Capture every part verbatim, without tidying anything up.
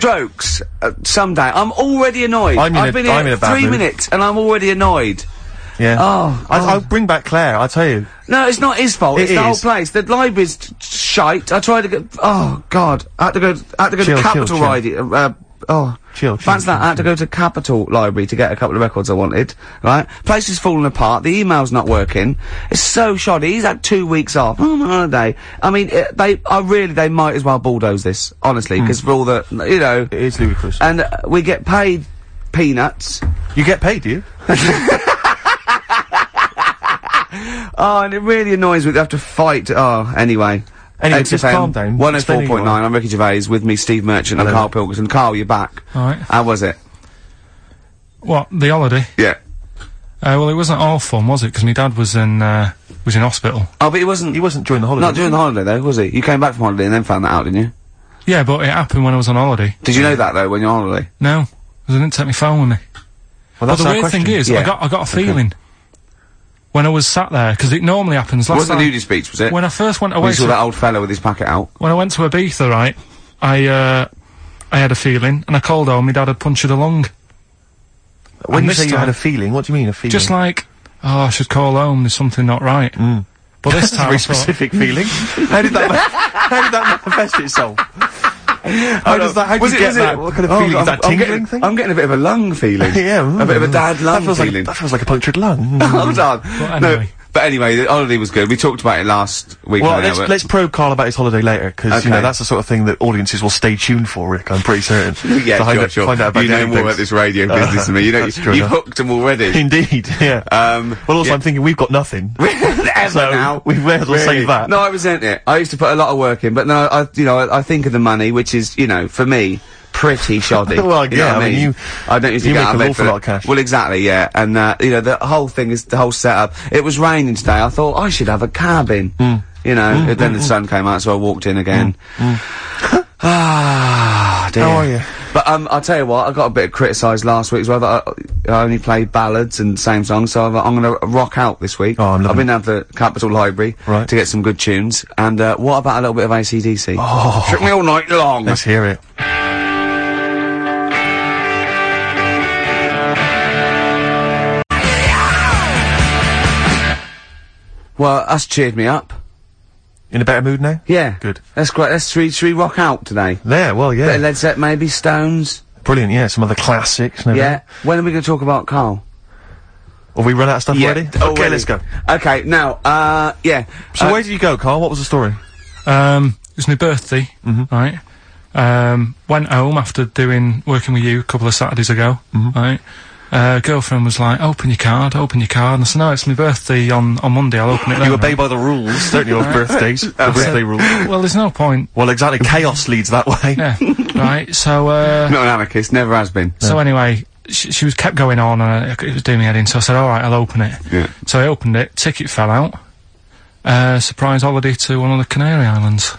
strokes uh, someday. I'm already annoyed. I'm in I've a- been I'm here in a bad three mood. minutes and I'm already annoyed. Yeah. Oh, I, oh. I'll bring back Claire, I'll tell you. No, it's not his fault. It it's the whole is. place. The library's t- shite. I tried to get. Oh God, I had to go. I had to go Chill, to chill, Capital chill. Ride. Uh, uh, oh, Chill, chill, Fancy that. chill, I had to go to Capital Library to get a couple of records I wanted. Right, place is falling apart. The email's not working. It's so shoddy. He's had two weeks off. Oh, my holiday. I mean, it, they. I really. They might as well bulldoze this, honestly, because for all the, you know, It is ludicrous. and uh, we get paid peanuts. You get paid, do you? Oh, and it really annoys me. They have to fight. Oh, anyway. Anyway, X just F M, calm down. one oh Explain four who point you nine, are. I'm Ricky Gervais, with me Steve Merchant and Hello. Carl Pilkington. Carl, you're back. Alright. How was it? What, the holiday? Yeah. Uh, well, it wasn't all fun, was it? Because my dad was in, uh, was in hospital. Oh, but he wasn't, He wasn't during the holiday. not during the holiday though, was he? You came back from holiday and then found that out, didn't you? Yeah, but it happened when I was on holiday. Did you know that though, when you're on holiday? No, 'cause I didn't take my phone with me. Well, But that's the our weird question. thing is, Yeah. I got, I got a feeling. When I was sat there, because it normally happens It last wasn't a time. nudie speech, was it? When I first went When away you saw to, that old fella with his packet out. when I went to Ibiza, right, I, uh, I had a feeling, and I called home, my dad had punctured a lung. When And you this say you time- had a feeling, what do you mean, a feeling? Just like, oh, I should call home, there's something not right. Mm. But this That's a time very I thought, specific feeling. How did that, ma- how did that manifest itself? How does that, how do Was you it, get was that? it? What kind of Oh, feeling? I'm, Is that I'm tingling getting, thing? I'm getting a bit of a lung feeling. yeah. A bit of a dad lung that feels feeling. Like, that feels like a punctured lung. Hold on. But No, anyway. but anyway, the holiday was good. We talked about it last week. Well, I know, let's, but- let's probe Carl about his holiday later, because, you Okay. know, that's the sort of thing that audiences will stay tuned for, Rick, I'm pretty certain. Yeah, to find sure, out, sure. Find out about you know doing more things. about this radio Uh, business than me. You know, that's you, true you've enough. hooked them already. Indeed, yeah. Um, well, also, yeah. I'm thinking we've got nothing. Ever So, now. we may as well Really? save that. No, I resent it. I used to put a lot of work in, but no, I, you know, I, I think of the money, which is, you know, for me, pretty shoddy. Well, you know yeah, what I mean, you- I don't usually you get make out of an bed awful for lot of cash. Well, exactly, yeah. And, uh, you know, the whole thing is, the whole setup. It was raining today. I thought, I should have a cabin. Mm. You know, and then the sun came out, so I walked in again. Ah, dear. How are you? But, um, I'll tell you what, I got a bit criticised last week as well, that I, I only played ballads and same songs, so I've, I'm gonna rock out this week. Oh, I'm I've loving been down to the Capital Library Right. to get some good tunes, and, uh, what about a little bit of A C D C? Oh. Took me all night long. Let's hear it. Well, that's cheered me up. In a better mood now? Yeah. Good. That's great. Let's should we, should we rock out today? There, well, Bit yeah. of Led Zeppelin, maybe Stones. Brilliant, yeah, some of the classics. And Yeah. everything. When are we going to talk about Carl? Have we run out of stuff already? Okay, already. let's go. Okay, now, uh, yeah. So uh, where did you go, Carl? What was the story? Um, it was my birthday, Mm-hmm. right? Um, went home after doing, working with you a couple of Saturdays ago, Mm-hmm. right? Uh, girlfriend was like, open your card, open your card. And I said, no, it's my birthday on, on Monday, I'll open it then. You obey by the rules, don't you, of birthdays? The birthday rules. Well, there's no point. Well, exactly, chaos leads that way. Yeah. Right, so, uh, Not an anarchist, never has been. so anyway, she, she was kept going on and I, it was doing me head in, so I said, alright, I'll open it. Yeah. So I opened it, ticket fell out. Uh, surprise holiday to one of the Canary Islands.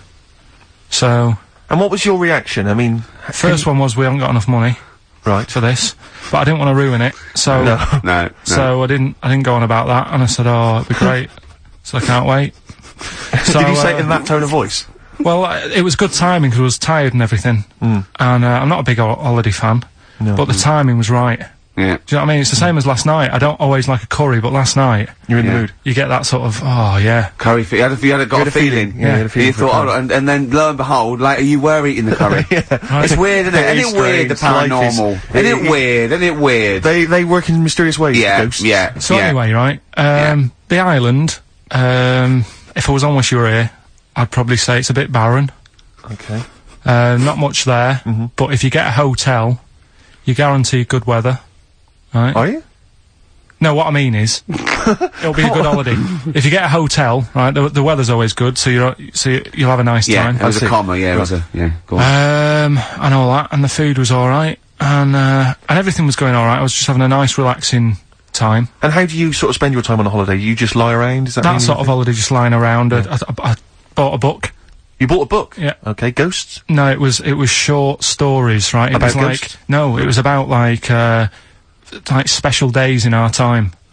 So, And what was your reaction? I mean, first one was we haven't got enough money right. for this, but I didn't want to ruin it, so, No. No, no. so I didn't, I didn't go on about that, and I said, oh, it'd be great. So I can't wait. So, Did you say uh, it in that tone of voice? Well, uh, it was good timing because I was tired and everything, Mm. and uh, I'm not a big ho- holiday fan, No. but the timing was right. Yeah. Do you know what I mean? It's the same as last night. I don't always like a curry, but last night, You're in Yeah. the mood. you get that sort of, oh yeah. Curry, fe- you had a, you had a, got had a a feeling, feeling. yeah, you had a feeling You for a thought, curry. oh, and, and then lo and behold, later you were eating the curry. It's weird, isn't it? Very Isn't it weird, the strange. Life is- paranormal? Isn't it it- weird? Isn't it weird? They they work in mysterious ways, yeah, the ghosts. yeah, So yeah. anyway, right, um, the island, um, if I was on Wish You Were Here, I'd probably say it's a bit barren. Okay. Uh, not much there, Mm-hmm. but if you get a hotel, you're guaranteed good weather, right? Are you? No, what I mean is, it'll be a good holiday. If you get a hotel, right, the, the weather's always good, so you're, so you- you'll have a nice Yeah, time. it was I see. a comma, yeah, it was a, yeah, go on. Um, and all that, and the food was alright, and, uh, and everything was going alright. I was just having a nice, relaxing time. And how do you sort of spend your time on a holiday? You just lie around? Is that That mainly sort the of thing? holiday, just lying around. I, I, I bought a book. You bought a book? Yeah. Okay, ghosts? No, it was, it was short stories, right? It About was like, ghosts? no, it was about like, uh, like special days in our time.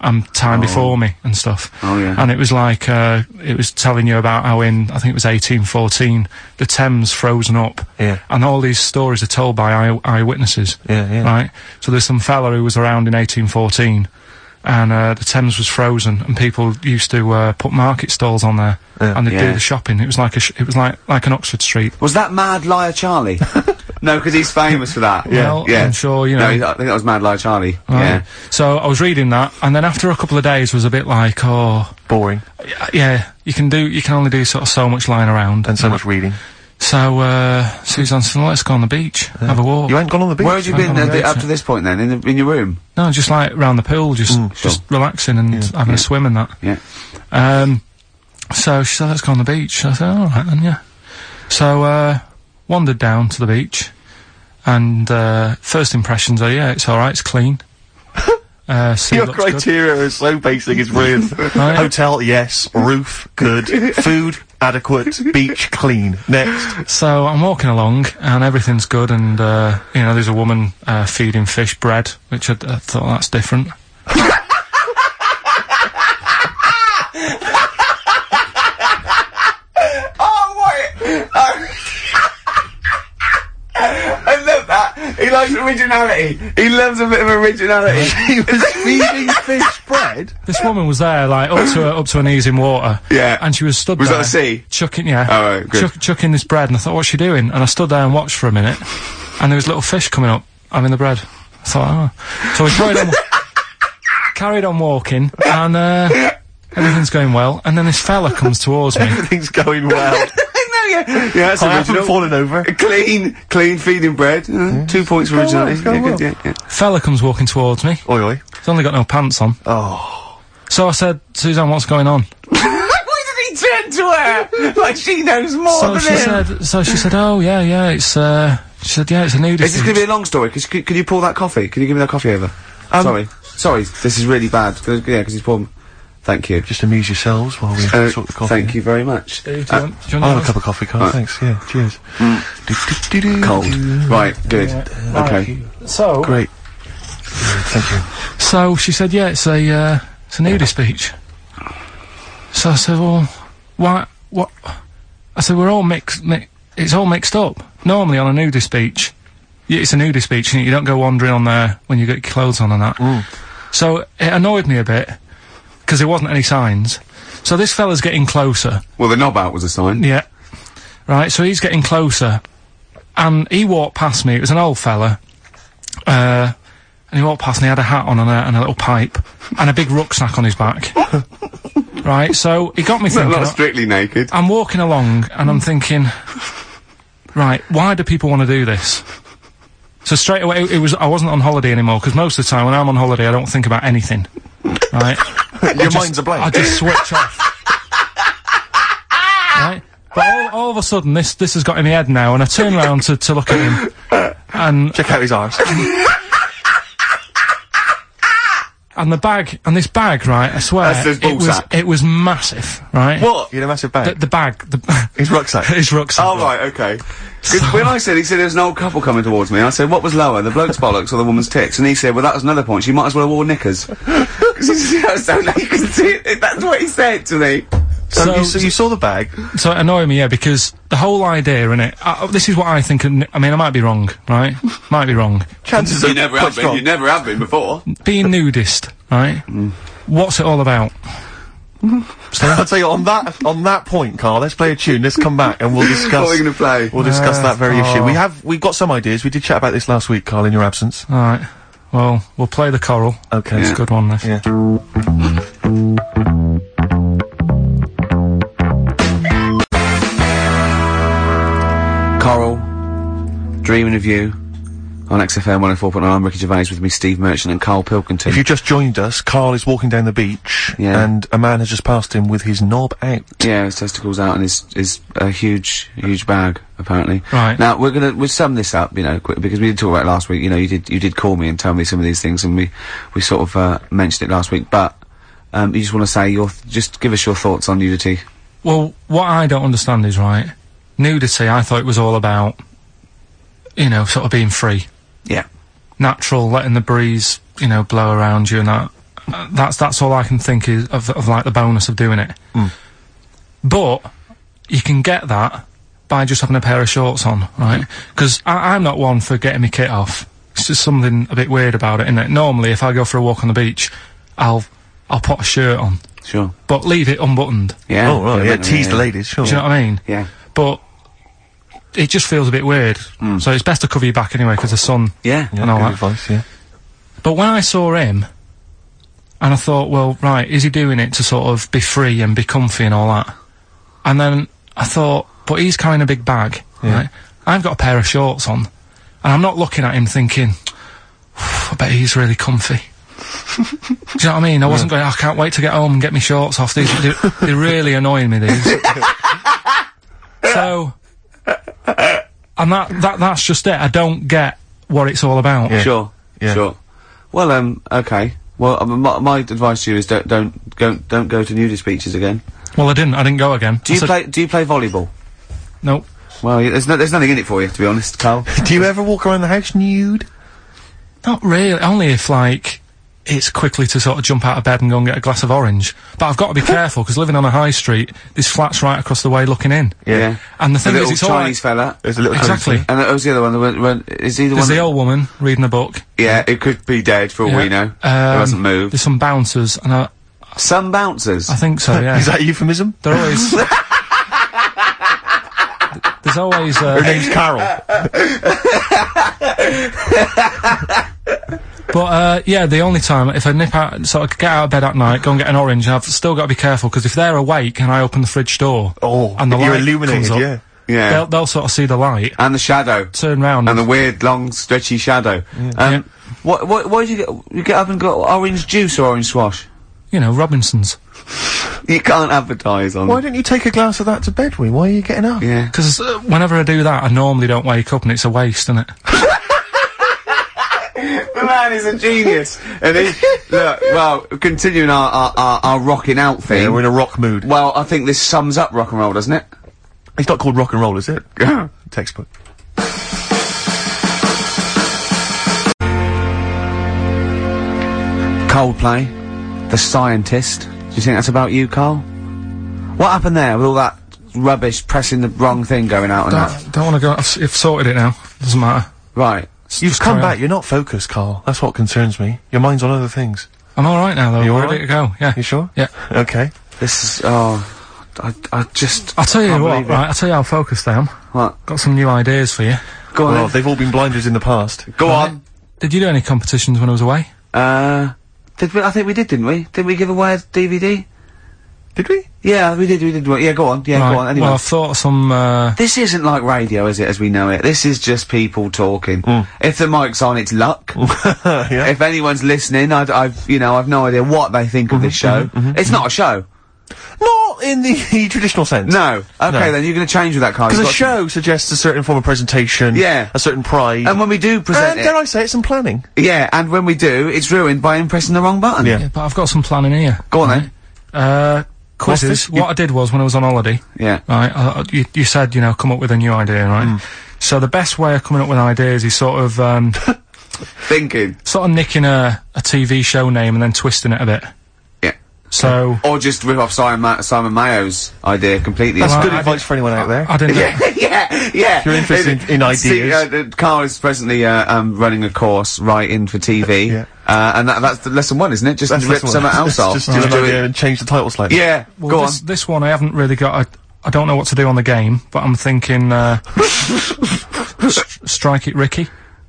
and Time Before Me and stuff. Oh, yeah. And it was like, uh, it was telling you about how in, I think it was eighteen fourteen, the Thames frozen up. Yeah. And all these stories are told by eye eyewitnesses. Yeah, yeah. Right? So there's some fella who was around in eighteen fourteen, and, uh, the Thames was frozen, and people used to, uh, put market stalls on there. Yeah. And they'd Yeah. do the shopping. It was like a sh it was like, like an Oxford Street. Was that Mad Liar Charlie? No, because he's famous for that. Well, yeah. I'm sure, you No, know. he- I think that was Mad Liar Charlie. Right. Yeah. So I was reading that, and then after a couple of days was a bit like, oh, Boring. y- yeah, you can do, you can only do sort of so much lying around. And so much reading. So, uh, Suzanne said, well, let's go on the beach, have a walk. You ain't gone on the beach? Where had you I'm been on the uh, beach, up yeah. to this point then? In, the, in your room? No, just like round the pool, just, Mm, just relaxing and having a swim and that. Yeah. Um, so she said, let's go on the beach. I said, alright then, yeah. So, uh, wandered down to the beach, and, uh, first impressions are, yeah, it's alright, it's clean. Uh, sea Your looks good. criteria is so basic, it's brilliant. Hotel, yes. Roof, good. Food, adequate. Beach, clean. Next. So I'm walking along, and everything's good, and, uh, you know, there's a woman, uh, feeding fish bread, which I, I thought, that's different. Oh, wait! I love that. He likes originality. He loves a bit of originality. He was feeding fish bread? This woman was there, like, up to her, up to her knees in water. Yeah. And she was stood Was there. that the sea? Chucking, yeah. Oh, right, good. Chuck, chucking this bread, and I thought, what's she doing? And I stood there and watched for a minute, and there was little fish coming up, having the bread. I thought, oh. So we carried on, carried on walking, and, uh, everything's going well, and then this fella comes towards me. Everything's going well. No, yeah. Yeah, that's I haven't original. fallen over. Clean, clean feeding bread. Uh, Two points for It's going originality. well, it's going Yeah, good, well. yeah, yeah. Fella comes walking towards me. Oi, oi. He's only got no pants on. Oh. So I said, Suzanne, what's going on? Why did he turn to her? Like she knows more So than she him. said, so she said, oh, yeah, yeah, it's, uh, she said, yeah, it's a nudist. Is this going to be a long story? Cause, could, could you pour that coffee? Can you give me that coffee over? Um, Sorry. Sorry, this is really bad. 'Cause- yeah, because he's poured... Thank you. Just amuse yourselves while we Uh, sort the coffee. thank you very much. Do you want, do you want I'll have a yours? cup of coffee, Carl. Right. Thanks. Yeah. Cheers. Do-do-do-do. Cold. Right, good. Right. Okay. So, Great. Thank you. so she said, yeah, it's a, uh, it's a nudist beach. So I said, well, why, what? I said, we're all mixed, mi it's all mixed up. Normally on a nudist beach, yeah, it's a nudist beach, and you don't go wandering on there when you get your clothes on and that. Mm. So it annoyed me a bit, because there wasn't any signs. So this fella's getting closer. Well, the knob out was a sign. Yeah. Right, so he's getting closer, and he walked past me. It was an old fella. Uh, and he walked past and he had a hat on and a, and a little pipe, and a big rucksack on his back. Right, so he got me Not, thinking. not strictly naked. I'm walking along, and I'm thinking, right, why do people want to do this? So straight away, it, it was, I wasn't on holiday anymore, because most of the time when I'm on holiday, I don't think about anything. Right? Your mind's a blank. I just switch off. Right? But all, all of a sudden, this this has got in my head now, and I turn around to, to look at him, and Check out his arse. and the bag, and this bag, right, I swear, That's his it was, ballsack. it was massive, right? What? You had a massive bag. The, the bag, the, His rucksack. his rucksack. Oh, right, okay. 'Cause when I said, he said there was an old couple coming towards me, I said, what was lower, the bloke's bollocks or the woman's tits? And he said, well, that was another point, she might as well have worn knickers. Because he said, "I was so naked, see it." That's what he said to me. So, So- you, so you saw the bag. So it annoyed me, yeah, because the whole idea in it, uh, this is what I think, of, I mean, I might be wrong, right? Might be wrong. Chances You are never quite have been, strong. you never have been before. Being nudist, right? What's it all about? I'll tell you, on that on that point, Carl, let's play a tune, let's come back and we'll discuss... What are we going to play? We'll discuss Uh, that very oh. issue. We have, we've got some ideas. We did chat about this last week, Carl, in your absence. Alright, well, we'll play the choral. Okay. It's a good one, this. Yeah. Coral, Dreaming of You, on X F M one oh four point nine. I'm Ricky Gervais, with me Steve Merchant and Carl Pilkington. If you just joined us, Carl is walking down the beach, Yeah. and a man has just passed him with his knob out. Yeah, his testicles out and his, his, a huge, huge bag, apparently. Right. Now, we're gonna, we'll sum this up, you know, quick, because we did talk about it last week, you know, you did, you did call me and tell me some of these things, and we, we sort of, uh, mentioned it last week, but, um, you just wanna say your, th just give us your thoughts on nudity. Well, what I don't understand is, right, nudity, I thought it was all about, you know, sort of being free. Yeah. Natural, letting the breeze, you know, blow around you and that. uh, that's that's all I can think is of, of like the bonus of doing it. Mm. But you can get that by just having a pair of shorts on, right? Because I'm not one for getting my kit off. It's just something a bit weird about it, isn't it? Normally, if I go for a walk on the beach, I'll I'll put a shirt on, Sure. but leave it unbuttoned. Yeah. Oh, right, yeah, but- tease the ladies, sure. Do you know what I mean? Yeah. But it just feels a bit weird. So it's best to cover your back anyway, because the sun Yeah. Yeah, and all good that. advice, yeah. But when I saw him, and I thought, well, right, is he doing it to sort of be free and be comfy and all that? And then I thought, but he's carrying a big bag, Yeah. right? I've got a pair of shorts on, and I'm not looking at him thinking, I bet he's really comfy. Do you know what I mean? I wasn't going, I can't wait to get home and get my shorts off. These, they, they're really annoying me, these. So, and that, that, that's just it. I don't get what it's all about. Yeah. Sure. Yeah. Sure. Well, um, okay. Well, um, my, my advice to you is don't, don't, don't, don't go to nudist beaches again. Well, I didn't. I didn't go again. Do I you said, play, do you play volleyball? Nope. Well, y- there's no, there's nothing in it for you, to be honest, Carl. Do you ever walk around the house nude? Not really. Only if, like, it's quickly to sort of jump out of bed and go and get a glass of orange. But I've got to be careful, because living on a high street, there's flats right across the way looking in. Yeah. And the The thing little is, it's all Chinese right. fella. There's a little Exactly. And that was the other one. The one, one is he the There's one? the that- old woman reading a book. Yeah, it could be dead for all we know. Um, it hasn't moved. There's some bouncers, and I, Some bouncers. I think so, yeah. Is that a euphemism? They're always... There's always... Her Uh, name's Carol. but, uh, yeah, the only time, if I nip out, sort of get out of bed at night, go and get an orange, I've still got to be careful, because if they're awake and I open the fridge door... Oh, and the you're light illuminated, comes up, yeah. Yeah. They'll, they'll sort of see the light, And the shadow. turn round, And the weird, long, stretchy shadow. Um, Yeah. what, what, why did you get, you get up and got orange juice or orange squash? you know, Robinsons. You can't advertise on... Why don't you take a glass of that to bed with? Why are you getting up? Yeah. Because uh, whenever I do that, I normally don't wake up, and it's a waste, isn't it? The man is a genius. And he, look, well, continuing our, our, our, our rocking out thing. Yeah, we're in a rock mood. Well, I think this sums up rock and roll, doesn't it? It's not called rock and roll, is it? Textbook. Coldplay, The Scientist. Do you think that's about you, Carl? What happened there with all that rubbish pressing the wrong thing going out and that? Don't, don't want to go. I've, s- I've sorted it now. Doesn't matter. Right. You've Just come carry back, on. you're not focused, Carl. That's what concerns me. Your mind's on other things. I'm all right now, though. You all ready right? to go. Yeah. You sure? Yeah. Okay. This is, oh, I, I just... I'll tell you can't what. believe it. Right. I'll tell you how focused I am. What? Got some new ideas for you. Go on Well, then. they've all been blinders in the past. Go on. Did you do any competitions when I was away? Uh, did we, I think we did, didn't we? Did we give away a D V D? Did we? Yeah, we did, we did. Yeah, go on. Yeah, right. go on. Anyway. Well, I've thought of some. Uh, This isn't like radio, is it, as we know it? This is just people talking. If the mic's on, it's luck. yeah. If anyone's listening, I'd, I've, you know, I've no idea what they think of this show. It's not a show. Not in the traditional sense. No. Okay, No. then you're going to change with that, Carl. Because a You've got show suggests a certain form of presentation. Yeah. A certain pride. to- And when we do present and dare it, I say it, some planning. yeah, and when we do, it's ruined by him pressing the wrong button. Yeah. yeah, but I've got some planning here. Go on then. Uh, quizzes. this? What I did was when I was on holiday. Yeah. Right. I, I- you, you said, you know, come up with a new idea, right? So the best way of coming up with ideas is sort of, um, Thinking. sort of nicking a, a T V show name and then twisting it a bit. Yeah. So Or just rip off Simon, Ma- Simon Mayo's idea completely. That's Well, good I advice for anyone out there. I didn't. yeah, yeah, yeah. If you're interested in- in See, ideas. uh, uh, Carl is presently uh, um, running a course writing for T V. Yeah. Uh, and that, that's the lesson one, isn't it? Just That's rip lesson something one. else off. Just do an do idea it. and change the title slightly. Yeah, Well, go this, on. this one I haven't really got. A, I don't know what to do on the game, but I'm thinking uh, st- strike it, Ricky.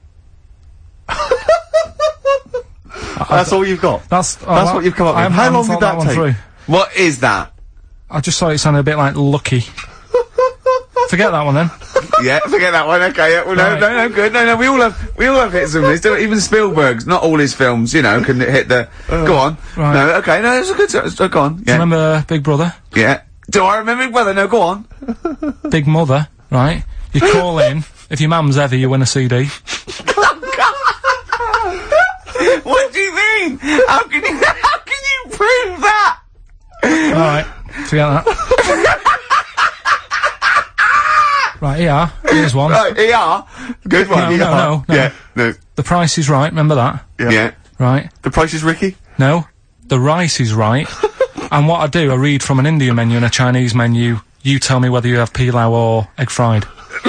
That's all you've got. That's oh, That's that- what you've come up I with. haven't- How I haven't long did thought that one take? through. What is that? I just thought it sounded a bit like Lucky. Forget that one then. Yeah, forget that one. Okay, yeah, well, no, Right. no, no, good. No, no, we all have, we all have hits and misses. Don't- Even Spielberg's, not all his films, you know, can hit the. go on. right. No, okay, no, it's a good. s- uh, Go on. Do you Yeah, remember Big Brother, yeah. Do I remember it? Well, no, go on. Big Mother? Right. You call in if your mum's heavy, you win a C D. What do you mean? How can you? How can you prove that? All right. Forget that. Right. Here. Here's one. Right, E R. Good one. No, E no, R. no, no. Yeah, no. The Price is Right. Remember that? Yeah. Right. The Price is Ricky? No. the rice is right, and what I do, I read from an Indian menu and a Chinese menu. You tell me whether you have pilau or egg fried.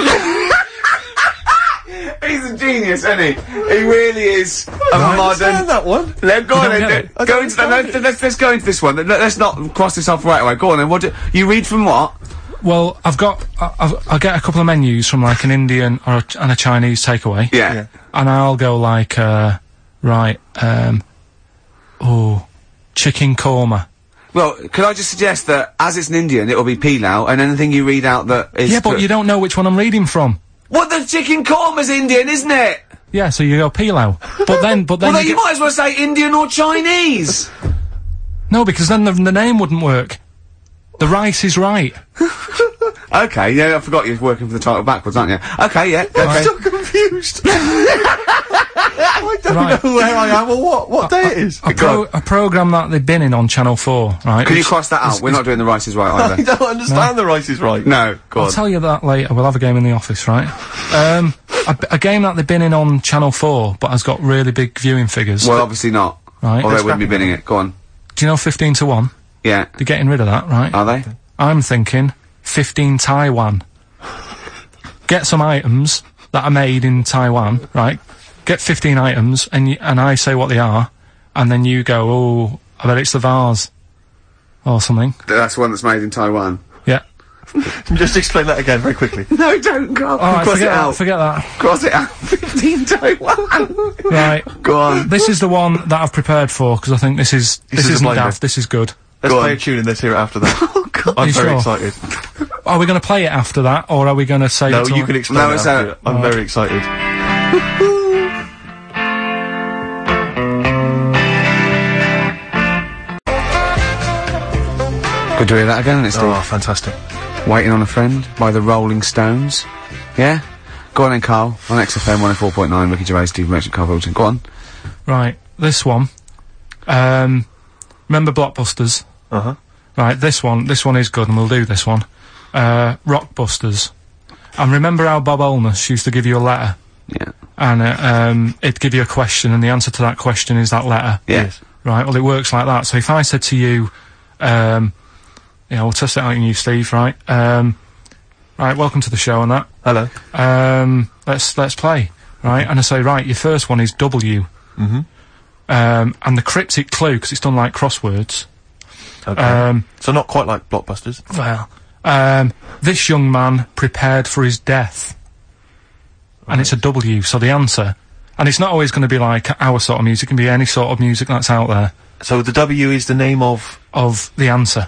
He's a genius, isn't he? He really is a I modern. understand that one. Let go on don't then. get it? I Go don't into that. understand No, let's let's go into this one. Let, let's not cross this off right away. Go on then. What do you read from? What? Well, I've got, I, I've, I get a couple of menus from like an Indian or a, and a Chinese takeaway. Yeah. Yeah. And I'll go like, uh, right, um, oh, chicken korma. Well, could I just suggest that as it's an Indian, it will be pilau, and anything you read out that is. Yeah, but you don't know which one I'm reading from. What, the chicken korma's Indian, isn't it? Yeah, so you go pilau. But then, but then Well, then you you get- might as well say Indian or Chinese. no, because then the, the name wouldn't work. The rice is right. Okay, yeah, I forgot you're working for the title backwards, aren't you? Okay, yeah, okay. I'm still confused. I don't Right. know where I am or what, what day it is. A, pro, a program that they've been in on Channel four, right? Can you which- cross that out? We're not doing the Rice is Right I either. don't understand the rice is right. No, go I'll on. tell you that later. We'll have a game in the office, right? Um, a, a game that they've been in on Channel four, but has got really big viewing figures. Well, obviously not. Right. Or they Let's wouldn't be bidding it. Go on. Do you know fifteen to one? Yeah. They're getting rid of that, right? Are they? I'm thinking fifteen Taiwan. Get some items that are made in Taiwan, right? Get fifteen items, and y and I say what they are, and then you go, oh, I bet it's the vase. Or something. That's one that's made in Taiwan. Yeah. Just explain that again very quickly. No, don't go. Alright, Cross forget it that, out. forget that. Cross it out. fifteen Taiwan. Right. Go on. This is the one that I've prepared for, because I think this is, this, is a isn't blinder. daft, this is good. Let's Go play on. a tune and let's hear it after that. Oh, God. I'm You very sure? excited. Are we going to play it after that, or are we going to say No, it you all- can explain No, it it's after out. it. I'm very excited. Good to hear that again, isn't it, Steve? Oh, fantastic. Waiting on a Friend by the Rolling Stones. Yeah? Go on then, Carl. On X F M one oh four point nine, Ricky Gervais, Steve Merchant, Carl Wilton. Go on. Right, this one. Um, remember Blockbusters? Uh-huh. Right, this one, this one is good, and we'll do this one. Uh, Rockbusters. And remember how Bob Holness used to give you a letter? Yeah. And, uh, um, it'd give you a question, and the answer to that question is that letter. Yeah. Yes. Right, well, it works like that. So if I said to you, um, you know, we'll test it out on you, Steve, right? Um, right, welcome to the show and that. Hello. Um, let's, let's play. Right, and I say, right, your first one is W. Mm-hmm. Um, and the cryptic clue, because it's done like crosswords. Okay. Um, so not quite like Blockbusters. well, um, this young man prepared for his death. And it's a W, so the answer. And it's not always going to be like our sort of music, it can be any sort of music that's out there. So the W is the name of... Of the answer.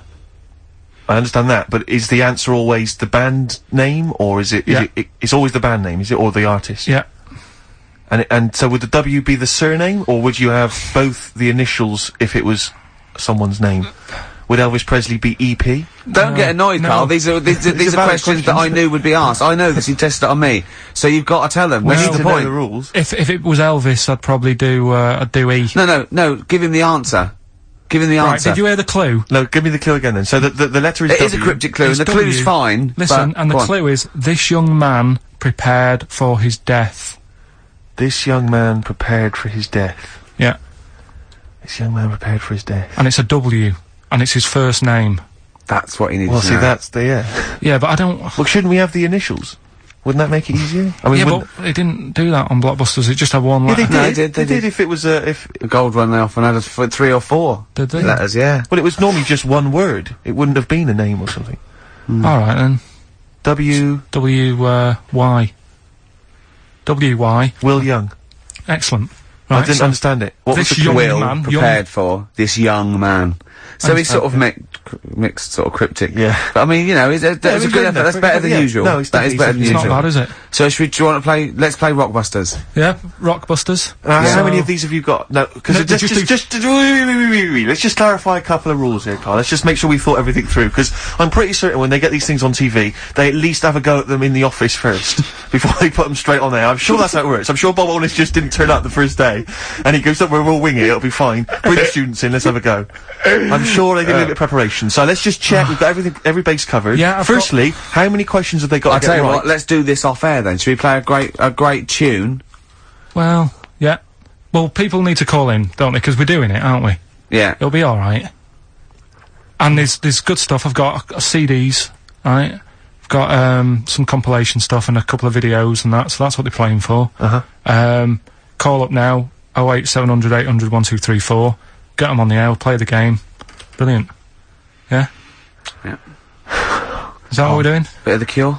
I understand that, but is the answer always the band name, or is it... Is Yeah. it, it it's always the band name, is it, or the artist? Yeah. And it, and so would the W be the surname, or would you have both the initials if it was someone's name? Would Elvis Presley be E P? Don't No, get annoyed, no. Carl. These are these, are- these are are valid questions that I questions. knew would be asked. I know this. You tested it on me, so you've got to tell them. We This need is to the know point. the rules. If, if it was Elvis, I'd probably do, uh, I'd do E. No, no, no. Give him the answer. Give him the Right, answer. did you hear the clue? No, give me the clue again then. So the, the, the letter is It W. is a cryptic clue, and It's the clue's W. fine. Listen, but- and the go on. clue is, this young man prepared for his death. This young man prepared for his death. Yeah. This young man prepared for his death. And it's a W. And it's his first name. That's what he needs Well, to see, know. that's the, yeah. Yeah, but I don't... Well, shouldn't we have the initials? Wouldn't that make it easier? I mean, Yeah, wouldn't- but they didn't do that on Blockbusters, it just had one Yeah, letter. they did. No, they did, they They did did. if it was, uh, if... The gold one they often had us for three or four Did they? letters. Yeah. Well, it was normally just one word. It wouldn't have been a name or something. Alright then. W. W, uh, Y. W, Y. Will Young. Excellent. I Right, didn't so understand it. What was this the clue? young Will man, prepared for this young man. So And- he's sort of mi cr- mixed, sort of cryptic. Yeah. But I mean, you know, it's a, that's it a was good good effort. enough, That's very better good, than yeah. usual. No, it's that is definitely better than It's something not usual. bad, is it? So should we, do you want to play? Let's play Rockbusters. Yeah, Rockbusters. Uh, How So- many of these have you got? No, because No, just, just just, do- just, just, wait, wait, wait, wait, wait. Let's just clarify a couple of rules here, Carl. Let's just make sure we thought everything through, because I'm pretty certain when they get these things on T V, they at least have a go at them in the office first, before they put them straight on there. I'm sure that's how it works. I'm sure Bob Holness just didn't turn up the first day, and he goes, "Somewhere we'll wing it, it'll be fine. Bring the students in, let's have a go." I'm sure they did a little bit of preparation. So let's just check, we've got everything, every base covered. Yeah, I've Firstly, how many questions have they got I'll to tell get you right? what. Let's do this off air then. Should we play a great, a great tune? Well, yeah. Well, people need to call in, don't they? Because we're doing it, aren't we? Yeah. It'll be alright. And there's, there's good stuff. I've got uh, C Ds, right? I've got, um, some compilation stuff and a couple of videos and that, so that's what they're playing for. Uh-huh. Um, call up now, oh eight seven hundred eight hundred one two three four. Get them on the air, play the game. Brilliant. Yeah? Yeah. Is that oh. what we're doing? Bit of The Cure.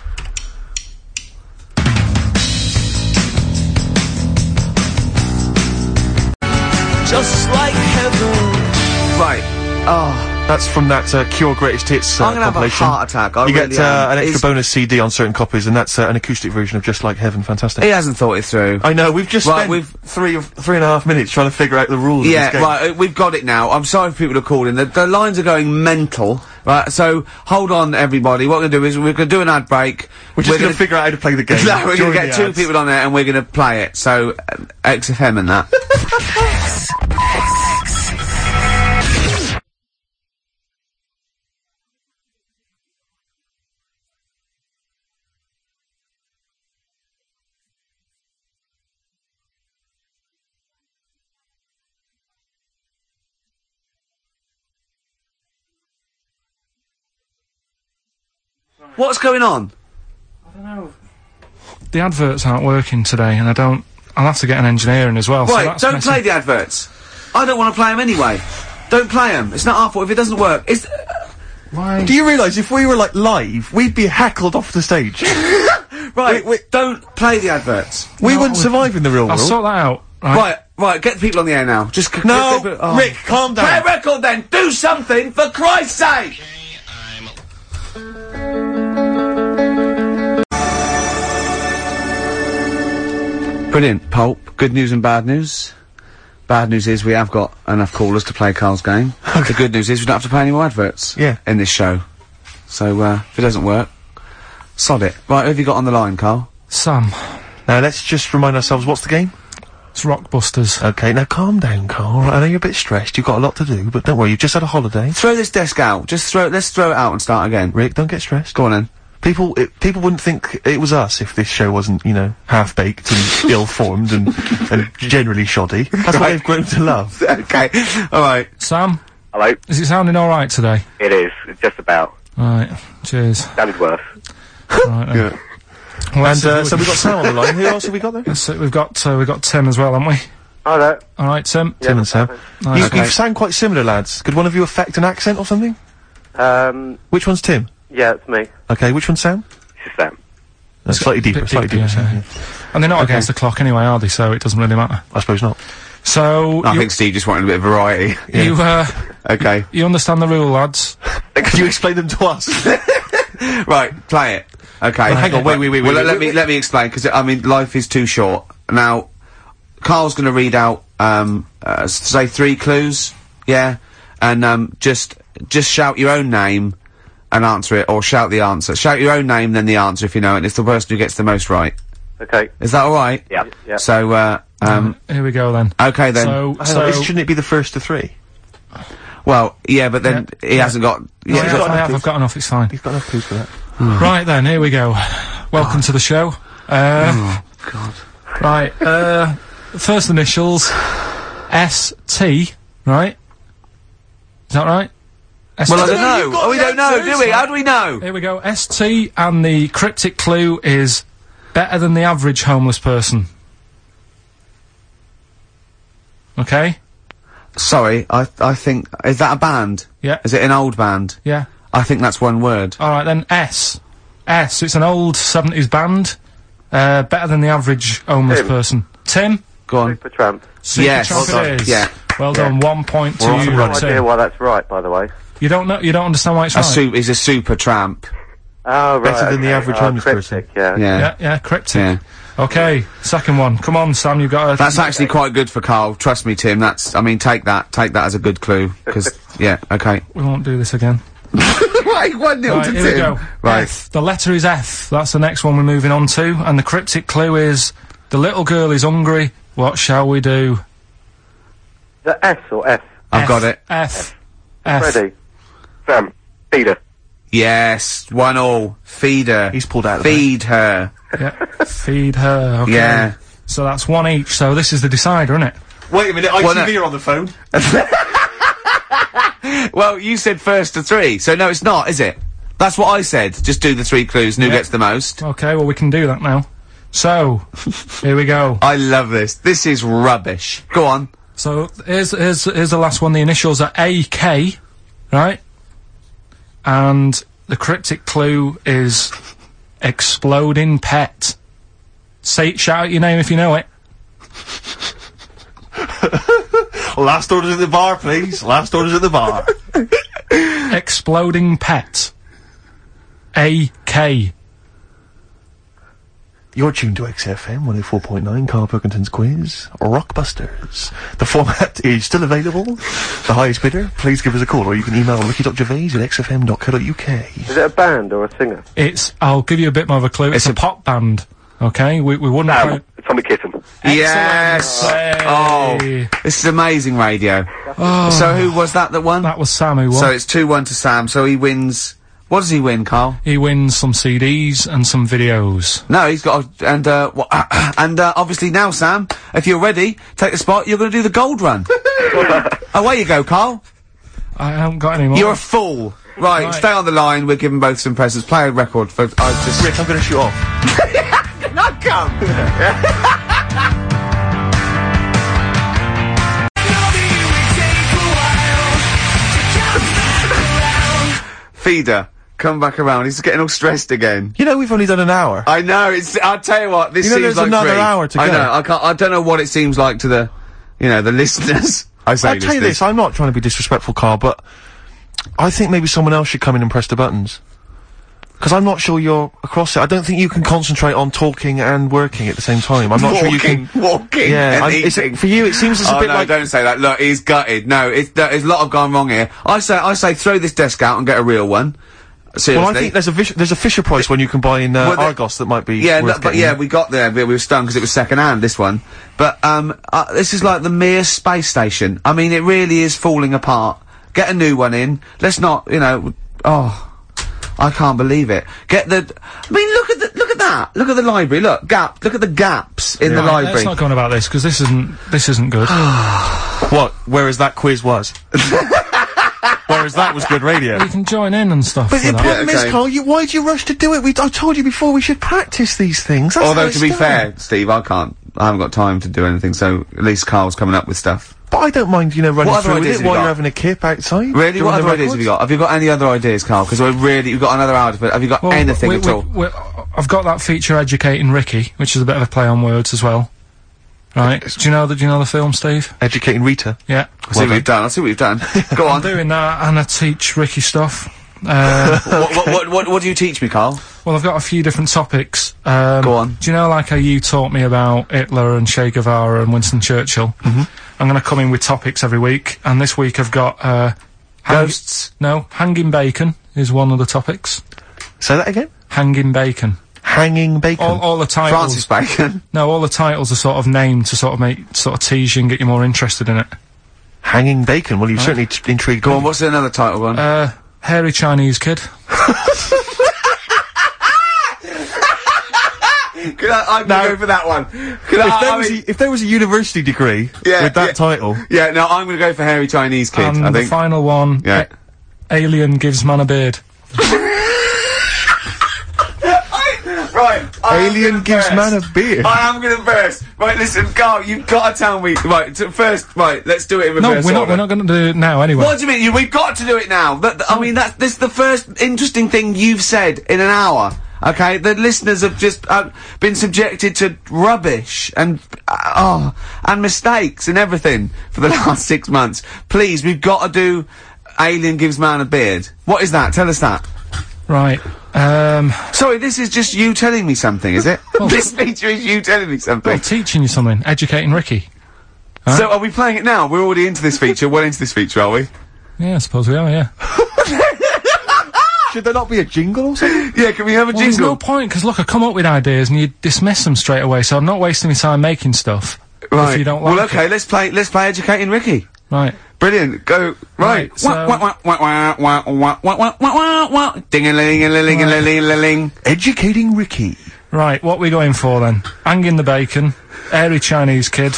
Just like heaven. Right. Oh. That's from that uh, Cure Greatest Hits uh, I'm gonna compilation. have a heart attack. I you really get uh, am. an extra It's- bonus C D on certain copies, and that's uh, an acoustic version of Just Like Heaven. Fantastic. He hasn't thought it through. I know. We've just Right, spent we've- three of three and a half minutes trying to figure out the rules. Yeah, of this game. right, uh, we've got it now. I'm sorry for people who called in. The, the lines are going mental. Right, so, hold on, everybody. What we're gonna do is, we're gonna do an ad break. We're just gonna, figure out how to play the game. No, we're gonna during get the two ads. people on there and we're gonna play it. So, um, X F M and that. What's going on? I don't know. The adverts aren't working today, and I don't... I'll have to get an engineer in as well, so Right, that's don't messy. play the adverts. I don't want to play them anyway. Don't play them. It's not our fault if it doesn't work. It's... Why? Do you realise if we were like live, we'd be heckled off the stage? Right, Wait, wait. don't play the adverts. we No, wouldn't we- survive in the real I'll world. sort that out. Right. Right, right, get the people on the air now. Just... c- No, get the- oh. Rick, calm Play a down. record then! Do something, for Christ's sake! Brilliant, Pulp. Good news and bad news. Bad news is we have got enough callers to play Carl's game. The good news is we don't have to play any more adverts. Yeah. In this show. So, uh, if it doesn't work, sod it. Right, who have you got on the line, Carl? Sam. Now let's just remind ourselves, what's the game? It's Rockbusters. Okay, now calm down, Carl. I know you're a bit stressed. You've got a lot to do, but don't worry. You've just had a holiday. Throw this desk out. Just throw it, let's throw it out and start again. Rick, don't get stressed. Go on then. People, it, people wouldn't think it was us if this show wasn't, you know, half-baked and ill-formed and, and generally shoddy. That's what they've grown to love. Okay, alright. Sam, Hello, is it sounding alright today? it is. It's just about. Right. Cheers. Sounded worse. Right then. Yeah. Well, And, let's- uh, so we've got Sam on the line. Who else have we got there? let's see, we've got, uh, we've got Tim as well, haven't we? Oh, no. Alright, Tim. Tim and Sam. Nice. You, Okay. you sound quite similar, lads. Could one of you affect an accent or something? Um, Which one's Tim? yeah, it's me. Okay, which one's Sam? This is Sam. That's slightly deeper, bit slightly deeper, deeper. yeah, Sam, yeah. yeah. And they're not Okay. against the clock anyway, are they? So it doesn't really matter. I suppose not. So, I you, think Steve just wanted a bit of variety. you, uh, Okay. you understand the rule, lads? Could you explain them to us? Right, play it. Okay. hang on, wait, wait, wait, Well, wait, let, wait, me, wait. let me explain, because, I mean, life is too short. Now, Carl's gonna read out, um, uh, s- say three clues, yeah? And, um, just, just shout your own name and answer it, or shout the answer. Shout your own name, then the answer if you know it, and it's the person who gets the most right. Okay. Is that alright? Yeah. Yeah. So, uh, um, Here we go then. okay then. So, Hang so... on, shouldn't it be the first to three? Well, yeah, but then he hasn't got, No, yeah, I've he's got, got- I have, I've got enough, it's fine. He's got enough clues for that. Right then, here we go. Welcome to the show. Uh, God. right, uh, first initials, S T, right? Is that right? S T. Well, I don't know. you've got Oh, we the don't know, answers. do we? How do we know? Here we go, S T, and the cryptic clue is better than the average homeless person. Okay? Sorry, I I think is that a band? Yeah. Is it an old band? Yeah. I think that's one word. Alright then, S. S, it's an old seventies band. Uh, better than the average homeless Tim. person. Tim? Go on. Super Tramp. Super Yes. Tramp Well it done. is. Yeah. Well done, one point to We're off you, and running. No Tim. idea why that's right, by the way. You don't know, you don't understand why it's A right? su- he's a super tramp. Oh, right. Better than the okay. average oh, homeless cryptic, Yeah. Yeah. Yeah, yeah, cryptic. Yeah. Okay, second one. Come on, Sam, you've got to... That's actually quite good for Carl. Trust me, Tim. That's. I mean, take that. Take that as a good clue. Because yeah. Okay. We won't do this again. Right. One nil Right, to here we Tim. go. Right. F. The letter is F. That's the next one we're moving on to. And the cryptic clue is, the little girl is hungry. What shall we do? The S or F? I've F, got it. F. F. Ready? Sam. Peter. Yes. One all. Feed her. He's pulled out of Feed her. Yeah. Feed her. Okay. Yeah. So that's one each. So this is the decider, isn't it? Wait a minute, I T V Well, no. are on the phone. Well, you said first to three, so no, it's not, is it? That's what I said. Just do the three clues and who Yeah. gets the most. Okay, well, we can do that now. So, here we go. I love this. This is rubbish. Go on. So, here's, here's, here's the last one. The initials are A K, right? And the cryptic clue is exploding pet. Say, shout out your name if you know it. Last orders at the bar, please. Last orders at the bar. Exploding pet. A K. You're tuned to X F M one oh four point nine, Carl Pilkington's quiz, Rockbusters. The format is still available. The highest bidder, please give us a call, or you can email ricky.gervais at x f m dot co dot u k. Is it a band or a singer? It's, I'll give you a bit more of a clue. It's, It's a, pop band. Okay? We, we wouldn't... No, Tommy Kitten. Yes. Hey. Oh, this is amazing radio. So who was that that won? That was Sam who won. So it's two one to Sam. So he wins. What does he win, Carl? He wins some C Ds and some videos. No, he's got a, and uh, wha- and uh, obviously now, Sam, if you're ready, take the spot. You're going to do the gold run. Away you go, Carl. I haven't got any more. You're a fool. Right, Right. stay on the line. We're giving both some presents. Play a record for. I just. Rick, I'm gonna shoot off. Not come. Feeder, come back around. He's getting all stressed again. You know, we've only done an hour. I know. It's. I'll tell you what. This You know seems there's like another three. hour to I go. know. I can't. I don't know what it seems like to the, you know, the listeners. I say I'll tell you listeners. this, I'm not trying to be disrespectful, Carl, but I think maybe someone else should come in and press the buttons. Because I'm not sure you're across it. I don't think you can concentrate on talking and working at the same time. I'm not sure you Walking, can... walking, Yeah, and I, it's, eating. for you it seems it's a Oh bit no! like... Don't say that. Look, he's gutted. No, it's, there's a lot of gone wrong here. I say, I say, throw this desk out and get a real one. Seriously. Well, I think there's a Vish- there's a Fisher Price one you can buy in uh, Well, the- Argos that might be Yeah, worth no, but getting. yeah, we got there. We, we were stunned because it was second hand. This one, but um, uh, this is like the Mir space station. I mean, it really is falling apart. Get a new one in. Let's not, you know. Oh, I can't believe it. Get the. I mean, look at the. Look at that. Look at the library. Look, gap. Look at the gaps in the Right, library. let's not go on about this, because this isn't, this isn't good. What? Whereas that quiz was. Whereas that was good radio. You can join in and stuff But with the that. problem Yeah, is, okay. Carl, you, why do you rush to do it? We, I told you before we should practice these things. That's how Although it's to be done. fair, Steve, I can't. I haven't got time to do anything. So at least Carl's coming up with stuff. But I don't mind, you know, running What other through with ideas it have you while you're got? having a kip outside. Really, doing what the other ideas have you records. got? Have you got any other ideas, Carl? Because we're really, we've got another hour. But have you got Well, anything we- at we- all? we- I've got that feature Educating Ricky, which is a bit of a play on words as well. Right? Do you know the, do you know the film, Steve? Educating Rita. Yeah. I see what you've done. I see what you've done. Go on. I'm doing that, and I teach Ricky stuff. Uh, what, what, what, what, what do you teach me, Carl? well, I've got a few different topics. Um, Go on. Do you know, like how you taught me about Hitler and Che Guevara and Winston Churchill? Mm-hmm. I'm going to come in with topics every week, and this week I've got, uh... hang- Ghosts. No, hanging bacon is one of the topics. Say that again. Hanging bacon. Hanging bacon. All, all the titles... Francis Bacon. No, all the titles are sort of named to sort of make, sort of tease you and get you more interested in it. Hanging bacon. Well, you've certainly t- intrigued Go me. on, what's another title one? Uh, hairy Chinese kid. Could I, I'm No. gonna go for that one. Could if, I, there I was mean- a, if there was a university degree Yeah, with that yeah. title, yeah, no, I'm gonna go for hairy Chinese kid, and I the think. final one, Yeah. A- Alien gives man a beard. Right, I am Alien gonna gives burst. man a beard. I am gonna burst. Right, listen, Carl, you've gotta tell me. Right, to first, right, let's do it in No, reverse we're not. order. We're not going to do it now. Anyway. What do you mean? You, we've got to do it now. That, that- I mean, that's this is the first interesting thing you've said in an hour. Okay, the listeners have just uh, been subjected to rubbish and uh, oh and mistakes and everything for the last six months. Please, we've got to do. Alien gives man a beard. What is that? Tell us that. Right. Um. Sorry, this is just you telling me something, is it? This feature is you telling me something. Well, teaching you something. Educating Ricky. So are we playing it now? We're already into this feature. Well into this feature, are we? Yeah, I suppose we are. Yeah. should there not be a jingle or something? Yeah, can we have a Well, there's jingle? no point because look, I come up with ideas and you dismiss them straight away. So I'm not wasting my time making stuff. Right. If you don't like well, okay, it. let's play. Let's play Educating Ricky. Right. Brilliant. Go right. Right, so- Wah, wah, wah, wah, wah, wah, wah, wah, wah, wah, wah. Ding-a-ling-a-ling-a-ling-a-ling. Educating Ricky. Right. What we going for then? Hanging the bacon. Airy Chinese kid.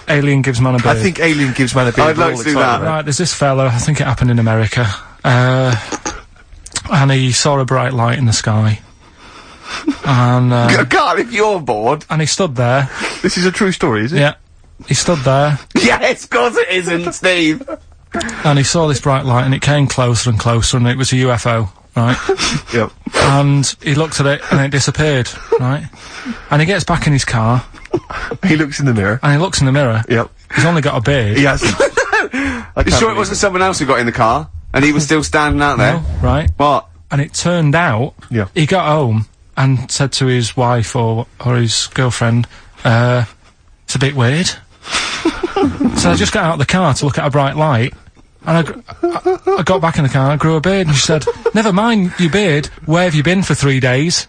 Alien gives man a beard. I think Alien gives man a beard. I'd like We're all to do excited that. about it. Right, there's this fella, I think it happened in America, uh, and he saw a bright light in the sky. And, uh, God, if you're bored. and he stood there, This is a true story, is it? yeah, he stood there, Yes, of course it isn't, Steve. and he saw this bright light, and it came closer and closer, and it was a U F O, right? Yep. And he looked at it, and it disappeared, right? And he gets back in his car, He looks in the mirror. and he looks in the mirror. Yep. He's only got a beard. He has. You sure it wasn't someone else who got in the car? And he was still standing out there? No, right? What? And it turned out, Yeah. he got home and said to his wife or or his girlfriend, uh, it's a bit weird. So I just got out of the car to look at a bright light, and I, gr- I, I got back in the car and I grew a beard, and she said, never mind your beard, where have you been for three days?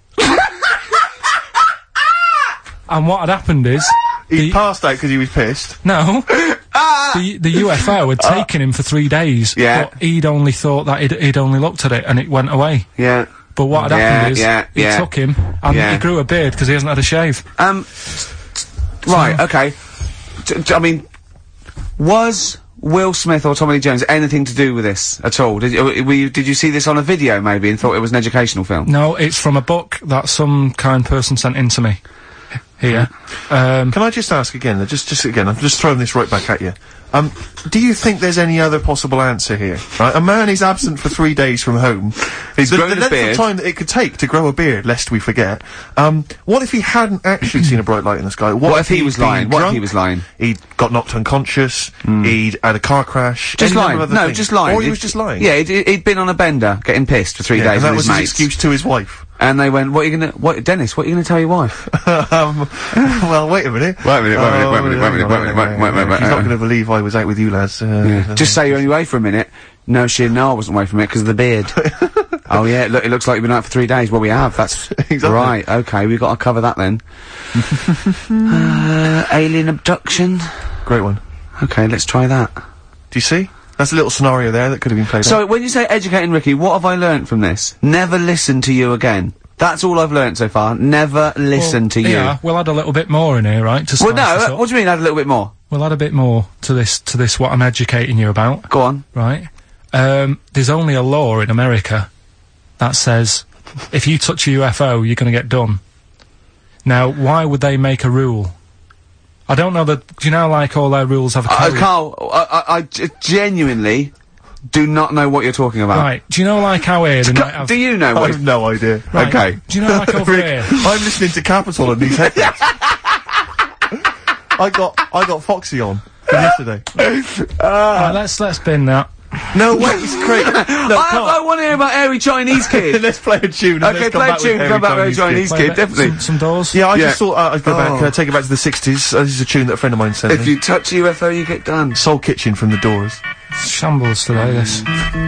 And what had happened is, He the, passed out because he was pissed. no, the, the U F O had taken him for three days, Yeah. but he'd only thought that he'd, he'd only looked at it and it went away. Yeah. But what had Yeah, happened is, yeah, he yeah. took him, and Yeah. he grew a beard because he hasn't had a shave. Um, right, okay. T- t- I mean, was Will Smith or Tommy Lee Jones anything to do with this at all? Did you, were you, did you see this on a video maybe and thought it was an educational film? No, it's from a book that some kind person sent in to me. Here. Um, Can I just ask again? Just, just again. I'm just throwing this right back at you. Um, do you think there's any other possible answer here? Right, a man is absent for three days from home. He's the, grown the a length beard. of time that it could take to grow a beard, lest we forget. Um, what if he hadn't actually seen a bright light in the sky? What, What if he he'd was been lying? What if he drunk, was lying? He'd got knocked unconscious. He'd had a car crash. Just any number lying. of other No, things. just lying. Or he It- was just lying. Yeah, he'd, he'd been on a bender, getting pissed for three Yeah, days and that with was his his mates. excuse to his wife. And they went, what are you gonna, what, Dennis, what are you gonna tell your wife? um, well, wait a minute. Wait a minute, wait a minute, wait a minute, wait a minute, wait a minute, wait a minute, wait a minute, She's wait a not going to believe I was out with you lads. Uh, Just say you're only away for a minute. No, she, no, I wasn't away from it because of the beard. Oh yeah, look, it looks like you've been out for three days. Well, we have, that's Exactly. right, okay, we've got to cover that then. uh, alien abduction? Great one. Okay, let's try that. Do you see? That's a little scenario there that could have been played out. So, when you say educating Ricky, what have I learnt from this? Never listen to you again. That's all I've learnt so far. Never listen well, to you. Yeah, we'll add a little bit more in here, right? To Well, spice this no, up. what do you mean add a little bit more? We'll add a bit more to this, to this, what I'm educating you about, Go on. right? Um, there's only a law in America that says, if you touch a U F O, you're gonna get done. Now, why would they make a rule? I don't know that, do you know, like, all their rules have a Uh, code? Carl, I, I, I g- genuinely do not know what you're talking about. Right, do you know, like, how here they might Ca- have... do you know I what? have no idea. Right, okay. Do you know, like, over Rick, here... I'm listening to Capital on these headphones. I got I got Foxy on from yesterday. Right, let's, let's bin that. No, wait, it's great. No, I, Carl, I want to hear about Airy Chinese Kid. let's play a tune. And Okay, let's come play a back tune, with come back with Airy Chinese Play Kid, that- definitely. Some, some doors. Yeah, I Yeah. just thought uh, I'd go back, Oh. uh, take it back to the sixties. Uh, this is a tune that a friend of mine sent If me. you touch a U F O, you get done. Soul Kitchen from The Doors. Shambles today, this.